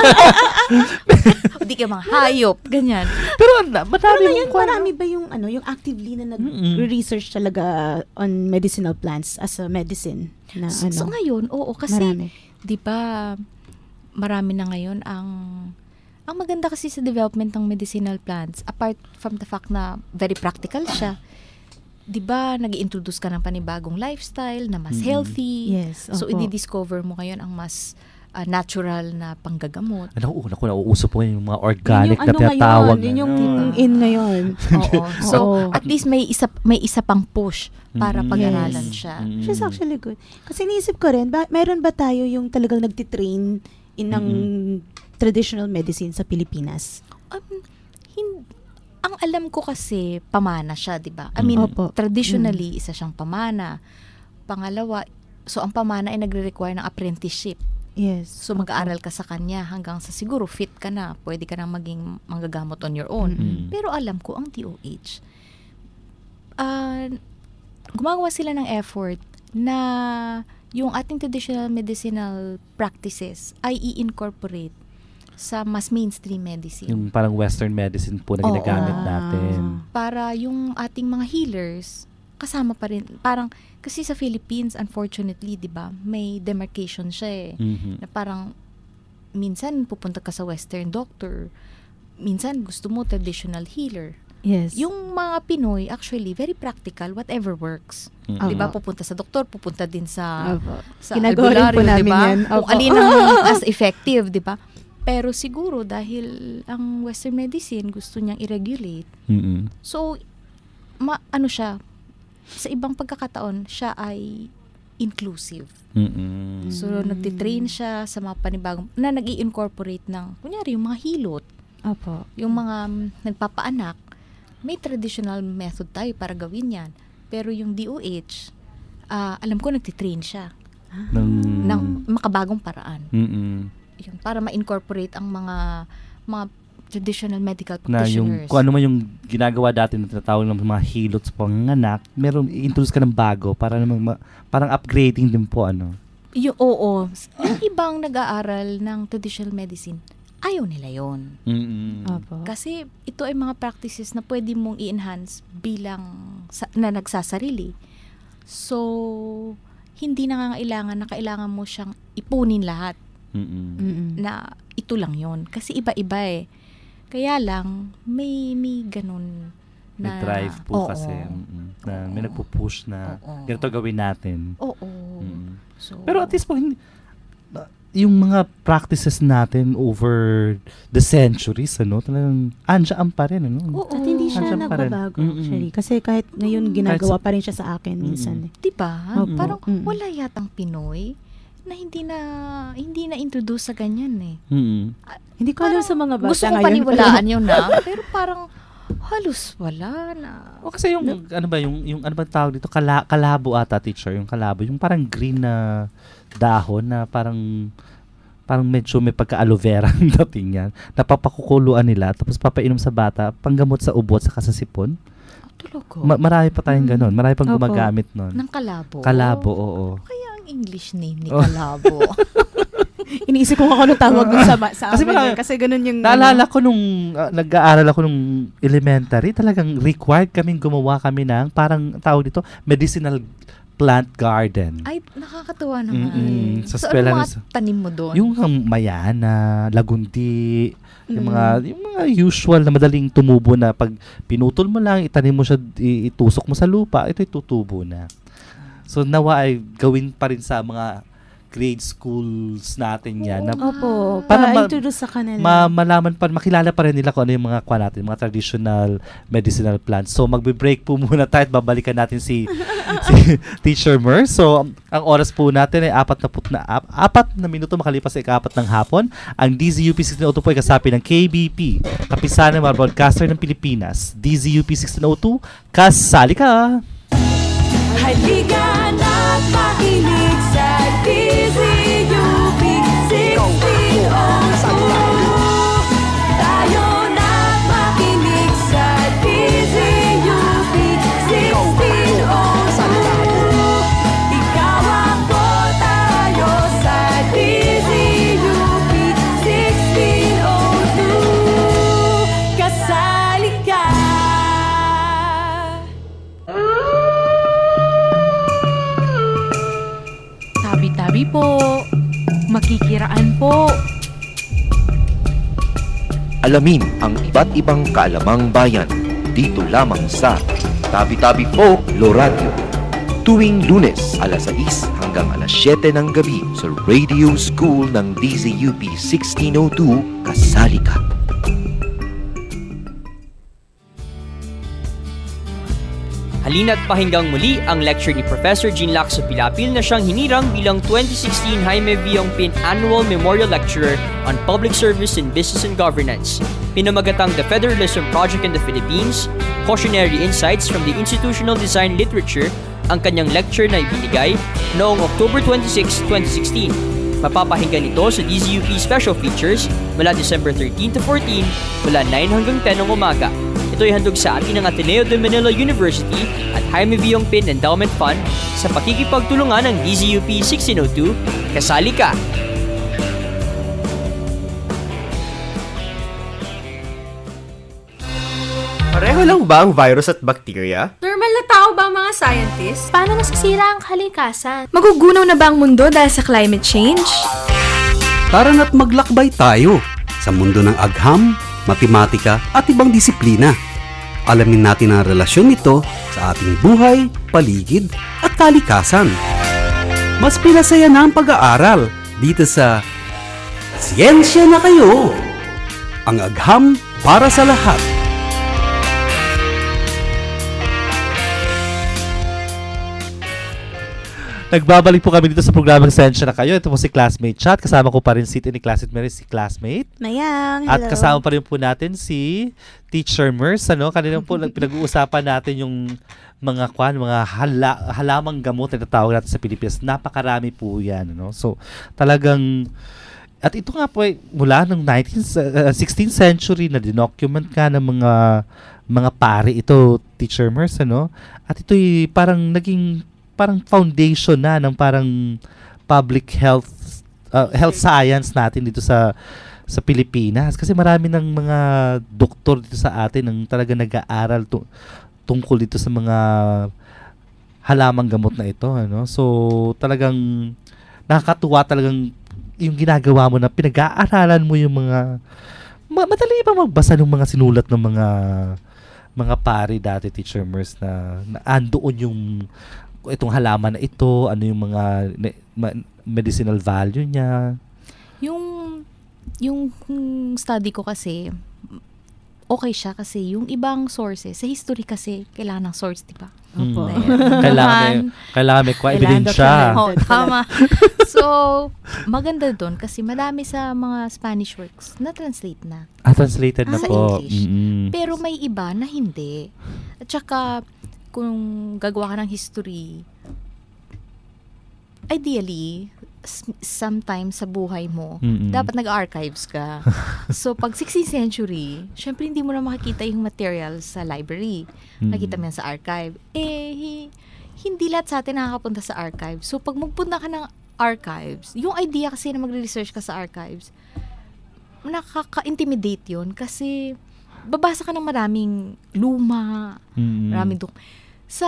O di kayo mga hayop, ganyan. Pero na, Pero madami ngayon, yung kwan, marami ba yung, ano, yung actively na Mm-mm. nag-research talaga on medicinal plants as a medicine? Na, So, ano, so ngayon, oo, kasi, marami. di ba, marami na ngayon ang, ang maganda kasi sa development ng medicinal plants, apart from the fact na very practical siya, di ba, nag-i-introduce ka ng panibagong lifestyle na mas Mm. healthy. Yes, So, opo. i-discover mo ngayon ang mas ah, natural na panggagamot. ano, una ko nauuso po yung mga organic Yun yung na ano tinatawag. ngayon, yun yung ano. in ngayon. Oo. So, Oo. at least may isa may isa pang push para Mm. pag-aralan Yes. siya. Mm. Which is actually good. Kasi iniisip ko rin, ba, meron ba tayo yung talagang nagtitrain in ng traditional medicine sa Pilipinas? Um, hin- ang alam ko kasi pamana siya, 'di ba? I mean, Opo. traditionally isa siyang pamana. Pangalawa, so ang pamana ay nagre-require ng apprenticeship. Yes. So mag-aaral ka sa kanya hanggang sa siguro fit ka na, pwede ka na maging manggagamot on your own. Mm. Pero alam ko ang D O H, ah, gumagawa sila ng effort na yung ating traditional medicinal practices ay i-incorporate sa mas mainstream medicine. Yung parang western medicine po na Oo. ginagamit Ah. natin. Para yung ating mga healers, kasama pa rin. Parang, kasi sa Philippines, unfortunately, di ba, may demarcation siya eh. Mhm. Na parang, minsan pupunta ka sa western doctor, minsan gusto mo traditional healer. Yes. Yung mga Pinoy, actually, very practical, whatever works. Mhm. Di ba, Opo. pupunta sa doktor, pupunta din sa Opo. sa Ginagawa rin po albularyo, namin di ba? yan. Kung Opo. alin ang as effective, di ba? Pero siguro, dahil ang western medicine gusto niyang i-regulate, Mhm. so, ma, ano siya, sa ibang pagkakataon, siya ay inclusive. Mhm. So, nagtitrain siya sa mga panibagong, na nag-i-incorporate ng, kunyari, yung mga hilot, Opo. yung mga mm, nagpapaanak, may traditional method tayo para gawin yan. Pero yung D O H, ah, alam ko nagtitrain siya Ng, ng makabagong paraan. Mhm. Yun, para ma-incorporate ang mga mga traditional medical Na yung, practitioners. kung ano man yung ginagawa dati na tinatawag ng mga hilot sa panganak, meron, i-introduce ka ng bago para namang, ma- parang upgrading din po, ano. Yung, oo. Yung ibang nag-aaral ng traditional medicine, ayaw nila yon. Mhm. Opo. Kasi ito ay mga practices na pwede mong i-enhance bilang sa, na nagsasarili. So, hindi nangangailangan na kailangan mo siyang ipunin lahat Mhm. Mm-mm. na ito lang yon. Kasi iba-iba eh. Kaya lang, may, may ganun May na... drive po Oo. kasi. mhm, Na may Oo. nagpo-push na Oo. ganito gawin natin. Oo. Mhm. So, Pero at least po, hindi, na- yung mga practices natin over the centuries, ano, talagang andyan pa rin, ano. oo. At hindi siya Nandiyan pa rin. nagbabago, Mm-mm. actually. Kasi kahit ngayon Mm. ginagawa Kahit sa- pa rin siya sa akin minsan. eh. Diba? Opo. Parang Mm. wala yatang Pinoy na hindi na hindi na introduce sa ganyan eh. Mhm. Hindi ko alam Parang sa mga bata gusto kong ngayon. paniwalaan yun na, pero parang halos wala na. O kasi yung, ano ba, yung, yung ano ba tawag dito, Kala, kalabo ata, teacher, yung kalabo, yung parang green na dahon na parang, parang medyo may pagka-aloe vera ang dating yan. Napapakukuluan nila, tapos papainom sa bata, panggamot sa ubot, saka sa sipon. Talaga? Ma- marami pa tayong ganon, marami pang Opo. gumagamit nun. Ng kalabo. Kalabo, oo. Kaya ang yung English name ni Kalabo? Iniisip ko kung ano tawag dun sa, sa Kasi amin. mga- eh. Kasi ganun yung... Naalala ko nung uh, nag-aaral ako nung elementary, talagang required kaming gumawa kami ng parang tawag dito, medicinal plant garden. Ay, nakakatuwa naman. Mm-mm. Sa So, eskwela ano na mga sa- tanim mo doon? Yung um, mayana, lagundi, yung Mm. mga yung mga usual na madaling tumubo na pag pinutol mo lang, itanim mo siya, i- itusok mo sa lupa, ito'y tutubo na. So nawa ay gawin pa rin sa mga grade schools natin yan. Na Opo, Para ma- pa-introduce sa kanila. ma- malaman pa, makilala pa rin nila kung ano yung mga kwa natin, mga traditional medicinal plants. So magbe-break po muna tayo at babalikan natin si, si Teacher Mer. So ang, ang oras po natin ay apat na, put na, ap, apat na minuto makalipas sa ikapat ng hapon. Ang D Z U P sixteen oh two po ay kasapi ng K B P, Kapisanan mga Broadcaster ng Pilipinas. D Z U P sixteen oh two, kasali ka! Halika na't makinig sa D Z U P sixteen oh two. Tayo na't makinig sa D Z U P sixteen oh two. Ikaw ako, tayo sa D Z U P sixteen oh two. Kasali ka. Tabi-tabi po. Makikiraan po. Alamin ang iba't ibang kaalamang bayan dito lamang sa Tabi-Tabi Po Loradio. Tuwing Lunes, alas sais hanggang alas siyete ng gabi sa Radio School ng D Z U P sixteen oh two, kasali ka. Halina't pakinggang muli ang lecture ni Professor Jean Lacson Pilapil na siyang hinirang bilang twenty sixteen Jaime V. Ongpin Annual Memorial Lecturer on Public Service in Business and Governance. Pinamagatang The Federalism Project in the Philippines, Cautionary Insights from the Institutional Design Literature, ang kanyang lecture na ibinigay noong October twenty-sixth, twenty sixteen. Mapapahinggan ito sa D Z U P Special Features mula December thirteenth to fourteenth mula nine hanggang ten ng umaga. Ito'y handog sa atin ng Ateneo de Manila University at Jaime V. Ongpin Endowment Fund sa pakikipagtulungan ng D Z U P sixteen oh two. Kasali ka! Pareho lang ba ang virus at bacteria? Normal na tao ba ang mga scientists? Paano nasisira ang kalikasan? Magugunaw na ba ang mundo dahil sa climate change? Tara na't maglakbay tayo sa mundo ng agham, matematika at ibang disiplina. Alamin natin ang relasyon nito sa ating buhay, paligid at kalikasan. Mas pinasaya na ang pag-aaral dito sa Siyensya na Kayo! Ang agham para sa lahat. Nagbabalik po kami dito sa programang Sensya na Kayo. Ito po si Classmate Chat. Kasama ko pa rin si ni Classmate Mary, si Classmate. Mayang, hello. At kasama pa rin po natin si Teacher Mers. Ano? Kanina po pinag-uusapan natin yung mga kwan, mga hala, halamang gamot na natawag natin sa Pilipinas. Napakarami po yan. Ano? So, talagang... At ito nga po ay mula ng nineteenth, uh, sixteenth century na dinocument ka ng mga mga pari ito, Teacher Mers. Ano? At ito'y parang naging parang foundation na ng parang public health uh, health science natin dito sa sa Pilipinas kasi marami ng mga doktor dito sa atin ang talaga nag-aaral tu- tungkol dito sa mga halamang gamot na ito, ano. So talagang nakakatuwa talagang yung ginagawa mo na pinag-aaralan mo yung mga ma- madali ba magbasa ng mga sinulat ng mga mga pari dati, Teacher Mers, na, na andoon yung itong halaman na ito, ano yung mga ne- ma- medicinal value niya. Yung yung study ko kasi okay siya kasi yung ibang sources, sa history kasi kailangan ng source, di ba? Opo. Mm. kailangan may kailangan may kwa ebidensya. Oh, tama. So, maganda doon kasi madami sa mga Spanish works na translate na. Ah, translated na sa po. English. Mm-hmm. Pero may iba na hindi. At saka kung gagawa ka ng history, ideally, s- sometime sa buhay mo, Mm-mm. dapat nag-archives ka. So, pag sixteenth century, syempre hindi mo na makikita yung material sa library. Mm. Nakita mo yan sa archive. Eh, hi- hindi lahat sa atin nakakapunta sa archives. So, pag magpunta ka ng archives, yung idea kasi na magre-research ka sa archives, nakaka-intimidate yun kasi babasa ka ng maraming luma, Mm. maraming dok. Sa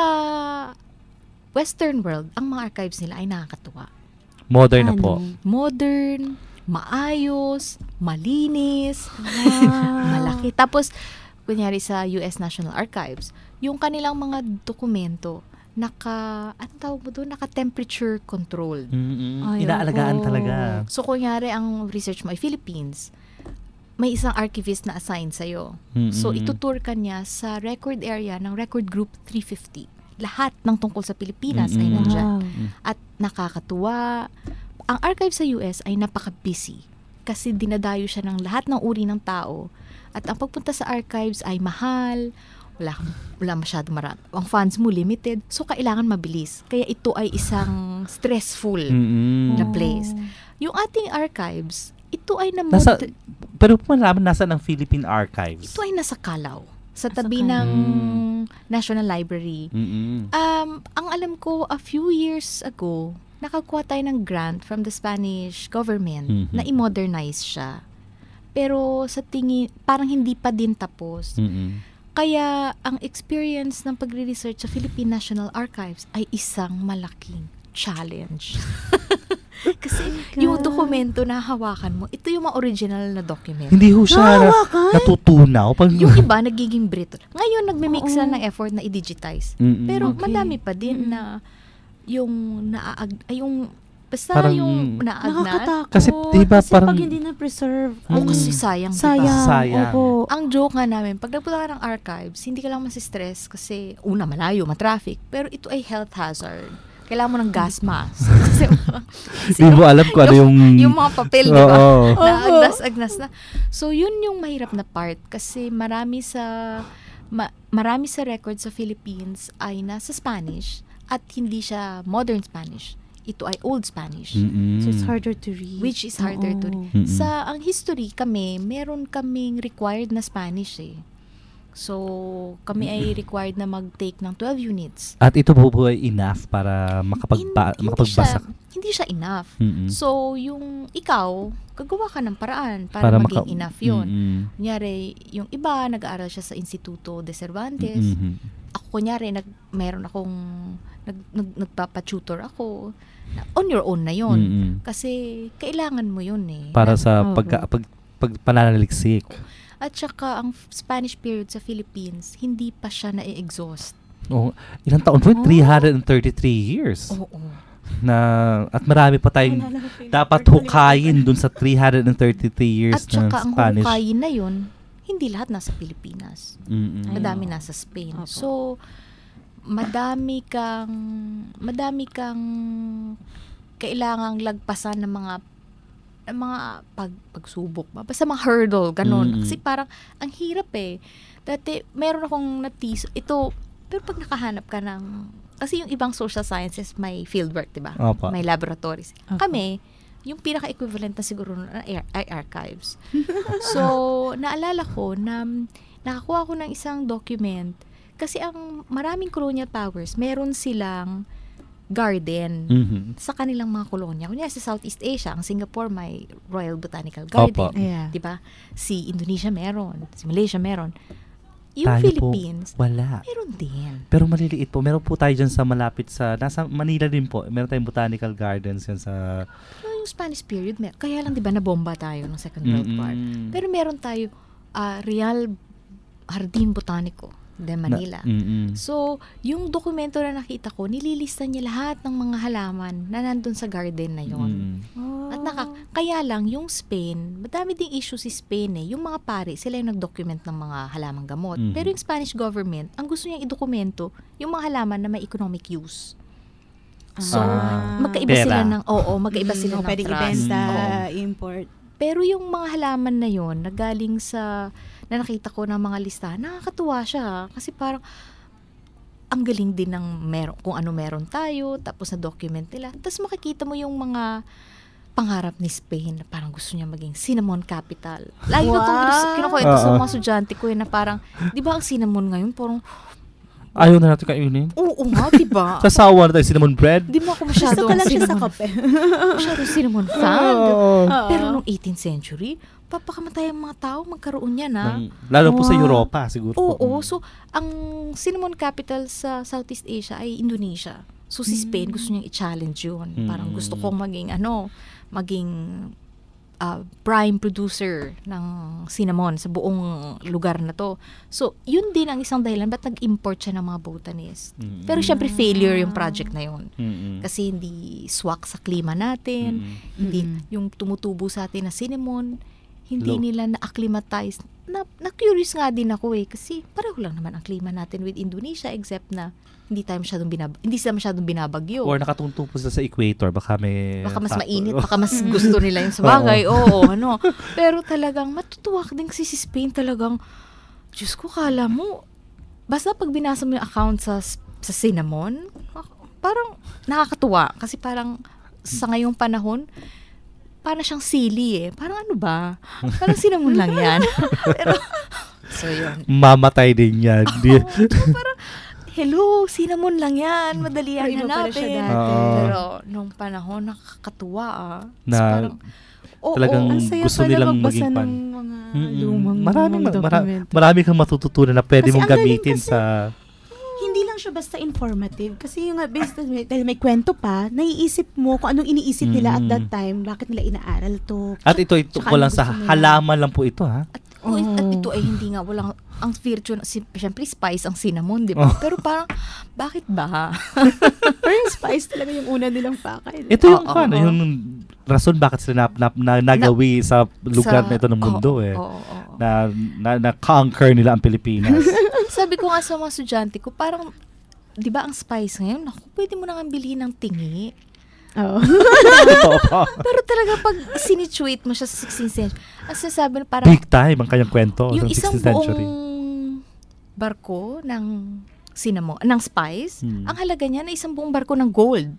Western world, ang mga archives nila ay nakakatuwa. Modern na po. Modern, maayos, malinis, malaki. Tapos, kunyari sa U S National Archives, yung kanilang mga dokumento, naka, ano tawag mo doon? Naka-temperature controlled. Mm-mm. Ay, Inaalagaan oo. talaga. So, kunyari, ang research mo ay Philippines, may isang archivist na assigned sa'yo. Mm-mm. So, itutour ka niya sa record area ng Record Group three fifty. Lahat ng tungkol sa Pilipinas ay Mm-mm. nandyan. Wow. At nakakatuwa. Ang archive sa U S ay napaka-busy kasi dinadayo siya ng lahat ng uri ng tao. At ang pagpunta sa archives ay mahal, wala, wala masyado marami. Ang funds mo limited, so kailangan mabilis. Kaya ito ay isang stressful Mm-mm. na place. Yung ating archives, ito ay na Nasa, pero malaman nasa ng Philippine Archives. ito ay nasa Calao, sa tabi ng National Library. Mm-mm. Um, ang alam ko, a few years ago, nakakuha tayo ng grant from the Spanish government Mhm. na i-modernize siya. Pero sa tingin, parang hindi pa din tapos. Mm-mm. Kaya ang experience ng pagre-research sa Philippine National Archives ay isang malaking challenge. Kasi yung dokumento na hawakan mo, ito yung mga original na document. Hindi ho siya na, natutunaw. Pag, Yung iba, nagiging brittle. Ngayon, nagme-make sila ng effort na i-digitize. Mm-mm. Pero Okay. madami pa din na yung naaag, ay yung basta Parang- yung naagnan. Nakakatakot. Kasi, diba, Kasi parang- pag hindi na-preserve. O ang- kasi sayang, Sayang. diba? Sayang. Opo. Ang joke nga namin, pag nagpunta ka ng archives, hindi ka lang masistress kasi una, malayo, matraffic. Pero ito ay health hazard. Kailangan mo ng gas mask. Kasi, Hindi mo alam kung ano yung... yung mga papel, di ba? Oo. Na agnas-agnas na. So, yun yung mahirap na part kasi marami sa ma- marami sa records sa Philippines ay nasa Spanish at hindi siya modern Spanish. Ito ay old Spanish. Mm-mm. So, it's harder to read. Which is harder to Oo. read. Mm-mm. Sa ang history kami, meron kaming required na Spanish eh. So, kami ay required na mag-take ng twelve units. At ito po po ay enough para makapagba, Hindi makapagbasa. siya, hindi siya enough. Mm-mm. So, yung ikaw, gagawa ka ng paraan para, Para maging maka- enough yun. Mm-mm. Kunyari, yung iba, nag-aaral siya sa Instituto de Cervantes. Mhm. Ako, kunyari, nag, meron akong, nag, nag, nagpapa-tutor ako. Na, on your own na yun. Mm-mm. Kasi, kailangan mo yun eh. Para Na- sa Oo. pagka, pag, pag pananaliksik. At saka, ang Spanish period sa Philippines, hindi pa siya na-exhaust. Oh, ilang taon po? three hundred thirty-three years. Oo. Na, at marami pa tayong dapat hukayin dun sa three hundred thirty-three years At saka, ng ang Spanish. hukayin na yun, hindi lahat nasa Pilipinas. Mm-mm. Madami nasa Spain. So, madami kang, madami kang kailangang lagpasan ng mga ng mga pag, pagsubok ba? Basta mga hurdle, ganun. Mm-mm. Kasi parang, ang hirap eh. Dati, meron akong natis, ito, pero pag nakahanap ka ng, kasi yung ibang social sciences may fieldwork, di ba? Opo. May laboratories. Opo. Kami, yung pinaka-equivalent na siguro nun ay, ay archives. So, naalala ko na nakakuha ko ng isang document kasi ang maraming colonial powers, meron silang garden Mhm. sa kanilang mga kolonya. Kunya sa Southeast Asia, ang Singapore may Royal Botanical Garden. Opo. Yeah. 'Di ba? Si Indonesia meron, si Malaysia meron. Yung Tayo Philippines, po, wala. meron din. Pero maliliit po. Meron po tayo dyan sa malapit sa, nasa Manila din po. Meron tayong botanical gardens yan sa... Pero yung Spanish period, mer- kaya lang 'di ba nabomba tayo ng Second World War. Mm-mm. Pero meron tayo ah, Real Jardín Botánico de Manila. Na, mm-mm. So, yung dokumento na nakita ko, nililista niya lahat ng mga halaman na nandun sa garden na yon. Mm. At naka, kaya lang, yung Spain, madami ding issue si Spain eh. Yung mga pare, sila yung nag-document ng mga halamang gamot. Mhm. Pero yung Spanish government, ang gusto niyang idokumento, yung mga halaman na may economic use. So, Ah. magkaiba Pera. sila ng, oo, magkaiba Mm, sila o, ng pwedeng trust. ibenta, Oo. import. Pero yung mga halaman na yon na galing sa, na nakita ko ng mga listahan, nakakatuwa siya ha. Kasi parang, ang galing din ng meron, kung ano meron tayo, tapos na document nila. Tapos makikita mo yung mga pangarap ni Spain na parang gusto niya maging cinnamon capital. Lagi ko itong Wow! kinukwento sa Oo. mga estudyante ko eh, na parang, di ba ang cinnamon ngayon, parang Ayaw na natin kainin. Oo nga, diba? Sasawa na tayo cinnamon bread. Di mo ako Gusto masyadong ko lang siya sa cinnamon- kape. masyadong cinnamon fan. Oo. Pero nung eighteenth century, papakamatay ang mga tao, magkaroon yan, ha? Ng- lalo po sa Wow. Europa, siguro. Oo, so ang cinnamon capital sa Southeast Asia ay Indonesia. So si Spain gusto niyang i-challenge yun. Mm. Parang gusto kong maging ano, maging uh, prime producer ng cinnamon sa buong lugar na to. So yun din ang isang dahilan ba't nag-import siya ng mga botanist. Mm. Pero syempre failure yung project na yun. Mm-mm. Kasi hindi swak sa klima natin, Mm. hindi yung tumutubo sa atin na cinnamon, hindi Low. nila na-acclimatize. Na, na-curious nga din ako eh, kasi pareho lang naman ang klima natin with Indonesia except na hindi tayo masyadong binab hindi sila masyadong binabagyo. Or nakatungtong po sila sa equator, baka may... Baka mas factor. mainit, baka mas gusto nila yung sabagay. Oo, ano. Pero talagang matutuwa ka din kasi si Spain talagang, Diyos ko, kala mo, basta pag binasa mo yung account sa, sa cinnamon, parang nakakatuwa. Kasi parang sa ngayong panahon, parang siyang sili eh. Parang ano ba? Parang cinnamon lang yan. Pero, so yun. Mamatay din yan. Di- Parang, hello, cinnamon lang yan. Madali yan Pero iba pala siya hanapin. dati. Oo. Pero nung panahon, nakakatuwa ah. Na So, parang, oo, talagang Ang saya gusto pala nilang magbasa maging pan. ng mga Mm-mm. lumang, marami, lumang ma- mara- dokumento. marami kang matututunan na pwede Kasi mong ang galing gamitin kasi- sa... Hindi lang siya basta informative. Kasi yung nga, based on- dahil may kwento pa, naiisip mo kung anong iniisip nila at Mm. that time, bakit nila inaaral to. At ito, ito Tsaka ko lang ano sa gusto nila. halaman lang po ito, ha? oh, at ito ay hindi nga, walang, ang virtue, si, syempre spice ang cinnamon, di ba? Oh. Pero parang, bakit ba? Pero yung spice talaga yung una nilang pakay. Ito yung, Oo, ano, oo. yung rason bakit sila na, na, na, nagawi sa lugar sa- na ito ng mundo, oo, eh. oo, oo. Na, na, na conquer nila ang Pilipinas. Sabi ko nga sa mga estudyante ko, parang, di ba ang spice ngayon, naku, pwede mo nang bilhin ng tingi. Oo. Pero talaga pag sinituate mo siya sa sixteenth century, ang sinasabi na parang, Big time ang kanyang kwento yung ng isang sixteenth century. buong barko ng cinnamon, ng spice, Hmm. ang halaga niya na isang buong barko ng gold.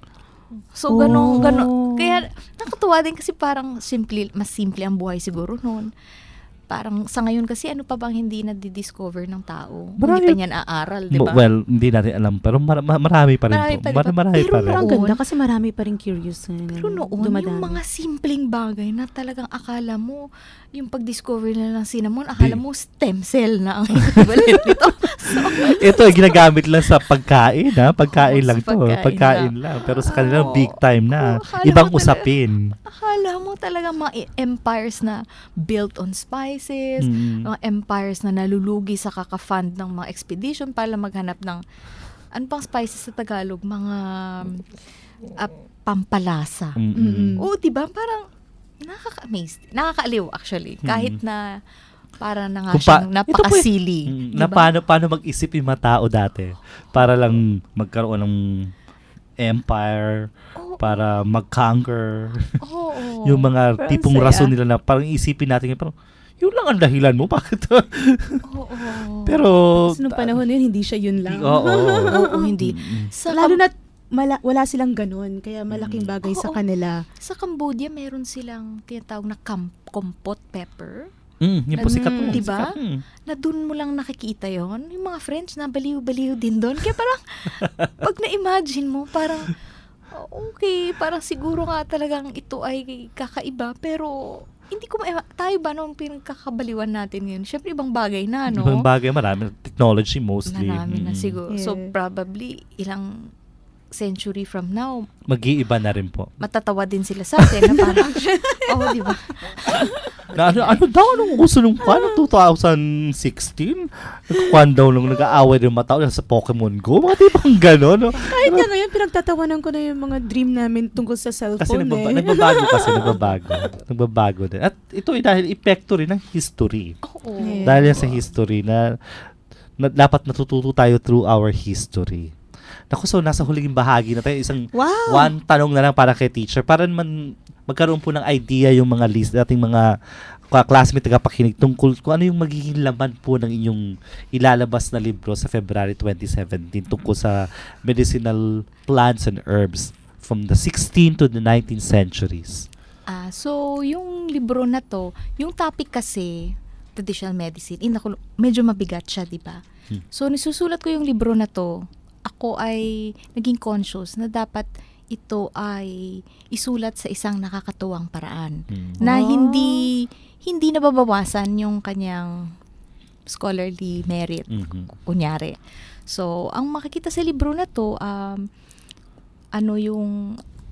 So, gano'n, gano'n. Kaya, nakatuwa din kasi parang simple, mas simple ang buhay siguro noon. Parang sa ngayon kasi ano pa bang hindi na di-discover ng tao? Marami- Hindi pa niyan aaral, di ba? Well, hindi natin alam, pero mar- ma- marami pa rin Marami po. pa rin Mar- po. marami Pero pa rin. Ang ganda kasi marami pa rin curious na Pero noon, yung mga simpleng bagay na talagang akala mo, yung pag-discover nila ng cinnamon, akala mo stem cell na ang equivalent nito. So, Ito ay ginagamit lang sa pagkain, ha? Pagkain Oo, lang sa to. pagkain Pagkain lang. lang. Pero sa kanila, Oo. big time na. akala Ibang mo talaga- usapin. akala mo talagang mga e- empires na built on spices, Mm. mga empires na nalulugi sa kaka-fund ng mga expedition para maghanap ng, ano pang spices sa Tagalog? Mga ah, pampalasa. Mm-mm. Oo, di ba? Parang nakaka-amaze. Nakakaaliw actually. Kahit na para na nga Kung pa- siyang ito po eh. napakasili. Mm, di na ba? paano, paano mag-isip yung mga tao dati para lang magkaroon ng empire, para mag-conquer. Oo. yung mga Parang tipong saya. rason nila na parang isipin natin, parang, yun lang ang dahilan mo. Bakit? Oo. Pero, Kasi nung panahon na yun, hindi siya yun lang. Oo. Oo, hindi. Sa Lalo Cam- na mala- wala silang ganun. Kaya malaking bagay sa Oo. kanila. Sa Cambodia, meron silang tinatawag na kam- compot pepper. mm, yun po sikat po. Di ba? Sikat. Mm. Na dun mo lang nakikita yon. Yung mga French na baliw-baliw din doon. Kaya parang, pag na-imagine mo, parang, oh, okay, parang siguro nga talagang ito ay kakaiba, pero hindi ko ma- tayo ba nung pinagkakabaliwan natin yun? Siyempre, ibang bagay na, no? Ibang bagay, marami. Technology mostly. Marami na Mm. siguro. So, Yeah. probably, ilang century from now, Mag-iiba na rin po. matatawa din sila sa atin na parang, oh, di ba? Na, ano, ano daw, anong gusto nung kwan? twenty sixteen? Nagkwan daw nung nag-aaway ng matao sa Pokemon Go. Mga tipong gano'n. No? Kahit nga ngayon, pinagtatawanan ko na yung mga dream namin tungkol sa cellphone Kasi nagbaba- eh. nagbabago kasi, nagbabago. Nagbabago din. At ito ay dahil epekto rin ng history. Oo. Yeah. Dahil yan sa history na, na dapat natututo tayo through our history. Naku, so nasa huling bahagi na tayo. Isang Wow! one tanong na lang para kay teacher. Para naman magkaroon po ng idea yung mga list, ating mga ka- classmate tagapakinig tungkol kung ano yung magiging laman po ng inyong ilalabas na libro sa February twenty seventeen tungkol sa medicinal plants and herbs from the sixteenth to the nineteenth centuries. Ah, so yung libro na to, yung topic kasi traditional medicine. Eh, naku, medyo mabigat siya, di ba? Hmm. So, nisusulat ko yung libro na to. Ako ay naging conscious na dapat ito ay isulat sa isang nakakatuwang paraan. Hmm. Na Oh. hindi hindi nababawasan yung kanyang scholarly merit, Mhm. kunyari. So, ang makikita sa libro na to, um, ano yung,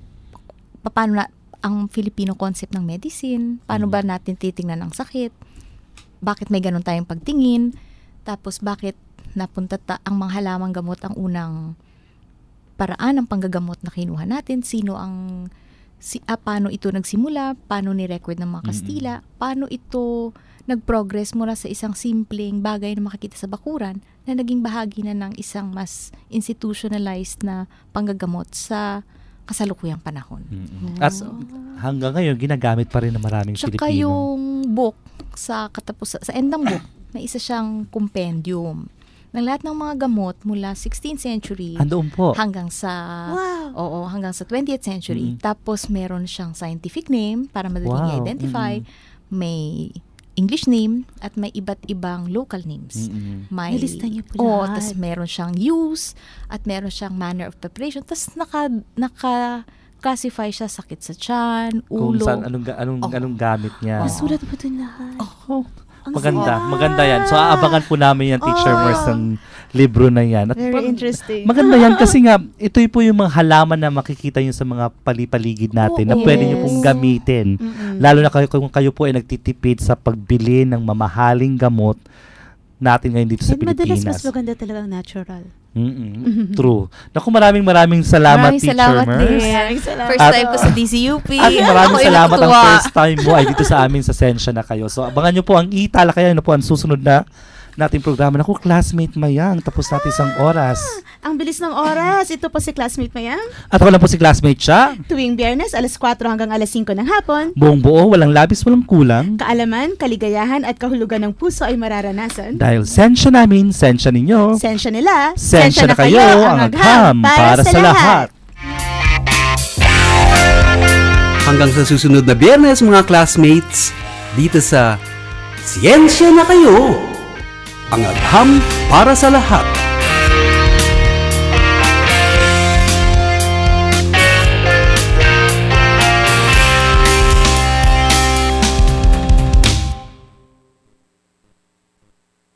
paano na, ang Filipino concept ng medicine, paano ba natin titingnan ang sakit, bakit may ganun tayong pagtingin, tapos bakit napunta ta- ang mga halamang gamot ang unang paraan ng panggagamot na kinuha natin, sino ang, si, ah, paano ito nagsimula, paano ni-record ng mga Kastila, paano ito nag-progress mula sa isang simpleng bagay na makikita sa bakuran na naging bahagi na ng isang mas institutionalized na panggagamot sa kasalukuyang panahon. At hanggang ngayon, ginagamit pa rin ng maraming Tsaka Pilipino. yung book sa katapos sa end ng book, na isa siyang compendium ng lahat ng mga gamot mula sixteenth century Andoon po. hanggang sa oo, hanggang sa twentieth century. Mm. Tapos meron siyang scientific name para madaling Wow. i-identify. Mm-mm. May English name at may iba't ibang local names. Mm-mm. May Nilista niyo po Oo, lahat. tas meron siyang use at meron siyang manner of preparation. Tas naka naka classify siya sakit sa tiyan, Kung ulo. saan, anong, ga- anong, Oh. anong gamit niya. Nasulat po doon lahat. Oh, Ang maganda, saya. maganda yan. So, aabangan po namin yan, Teacher Oh. Mers, ng libro na yan. At Very pag- interesting. Maganda yan kasi nga, ito po yung mga halaman na makikita nyo sa mga palipaligid natin na Oo. pwede nyo Yes. pong gamitin. Mm-mm. Lalo na kayo, kung kayo po ay nagtitipid sa pagbili ng mamahaling gamot natin ngayon dito sa And madalas Pilipinas. mas maganda talagang natural. Mm-mm. True. Naku, maraming maraming salamat, Maraming Teacher salamat Mers. din. Maraming salamat. First At- time ko sa D C U P. At maraming Ako'y salamat ang natutuwa. first time mo ay dito sa amin sa Sensya na kayo. So, abangan nyo po ang italakayan na po ang susunod na nating programa. Naku, classmate Mayang. Tapos natin isang oras. Ang bilis ng oras. Ito po si Classmate Mayang. At ako lang po si classmate siya. Tuwing Biyernes, alas kwatro hanggang alas singko ng hapon. Buong buo, walang labis, walang kulang. Kaalaman, kaligayahan at kahulugan ng puso ay mararanasan. Dahil sensya namin, sensya ninyo. Sensya nila, Sensya na kayo, ang agham para sa lahat. Hanggang sa susunod na Biyernes, mga classmates, dito sa Siyensya na kayo, ang agham para sa lahat.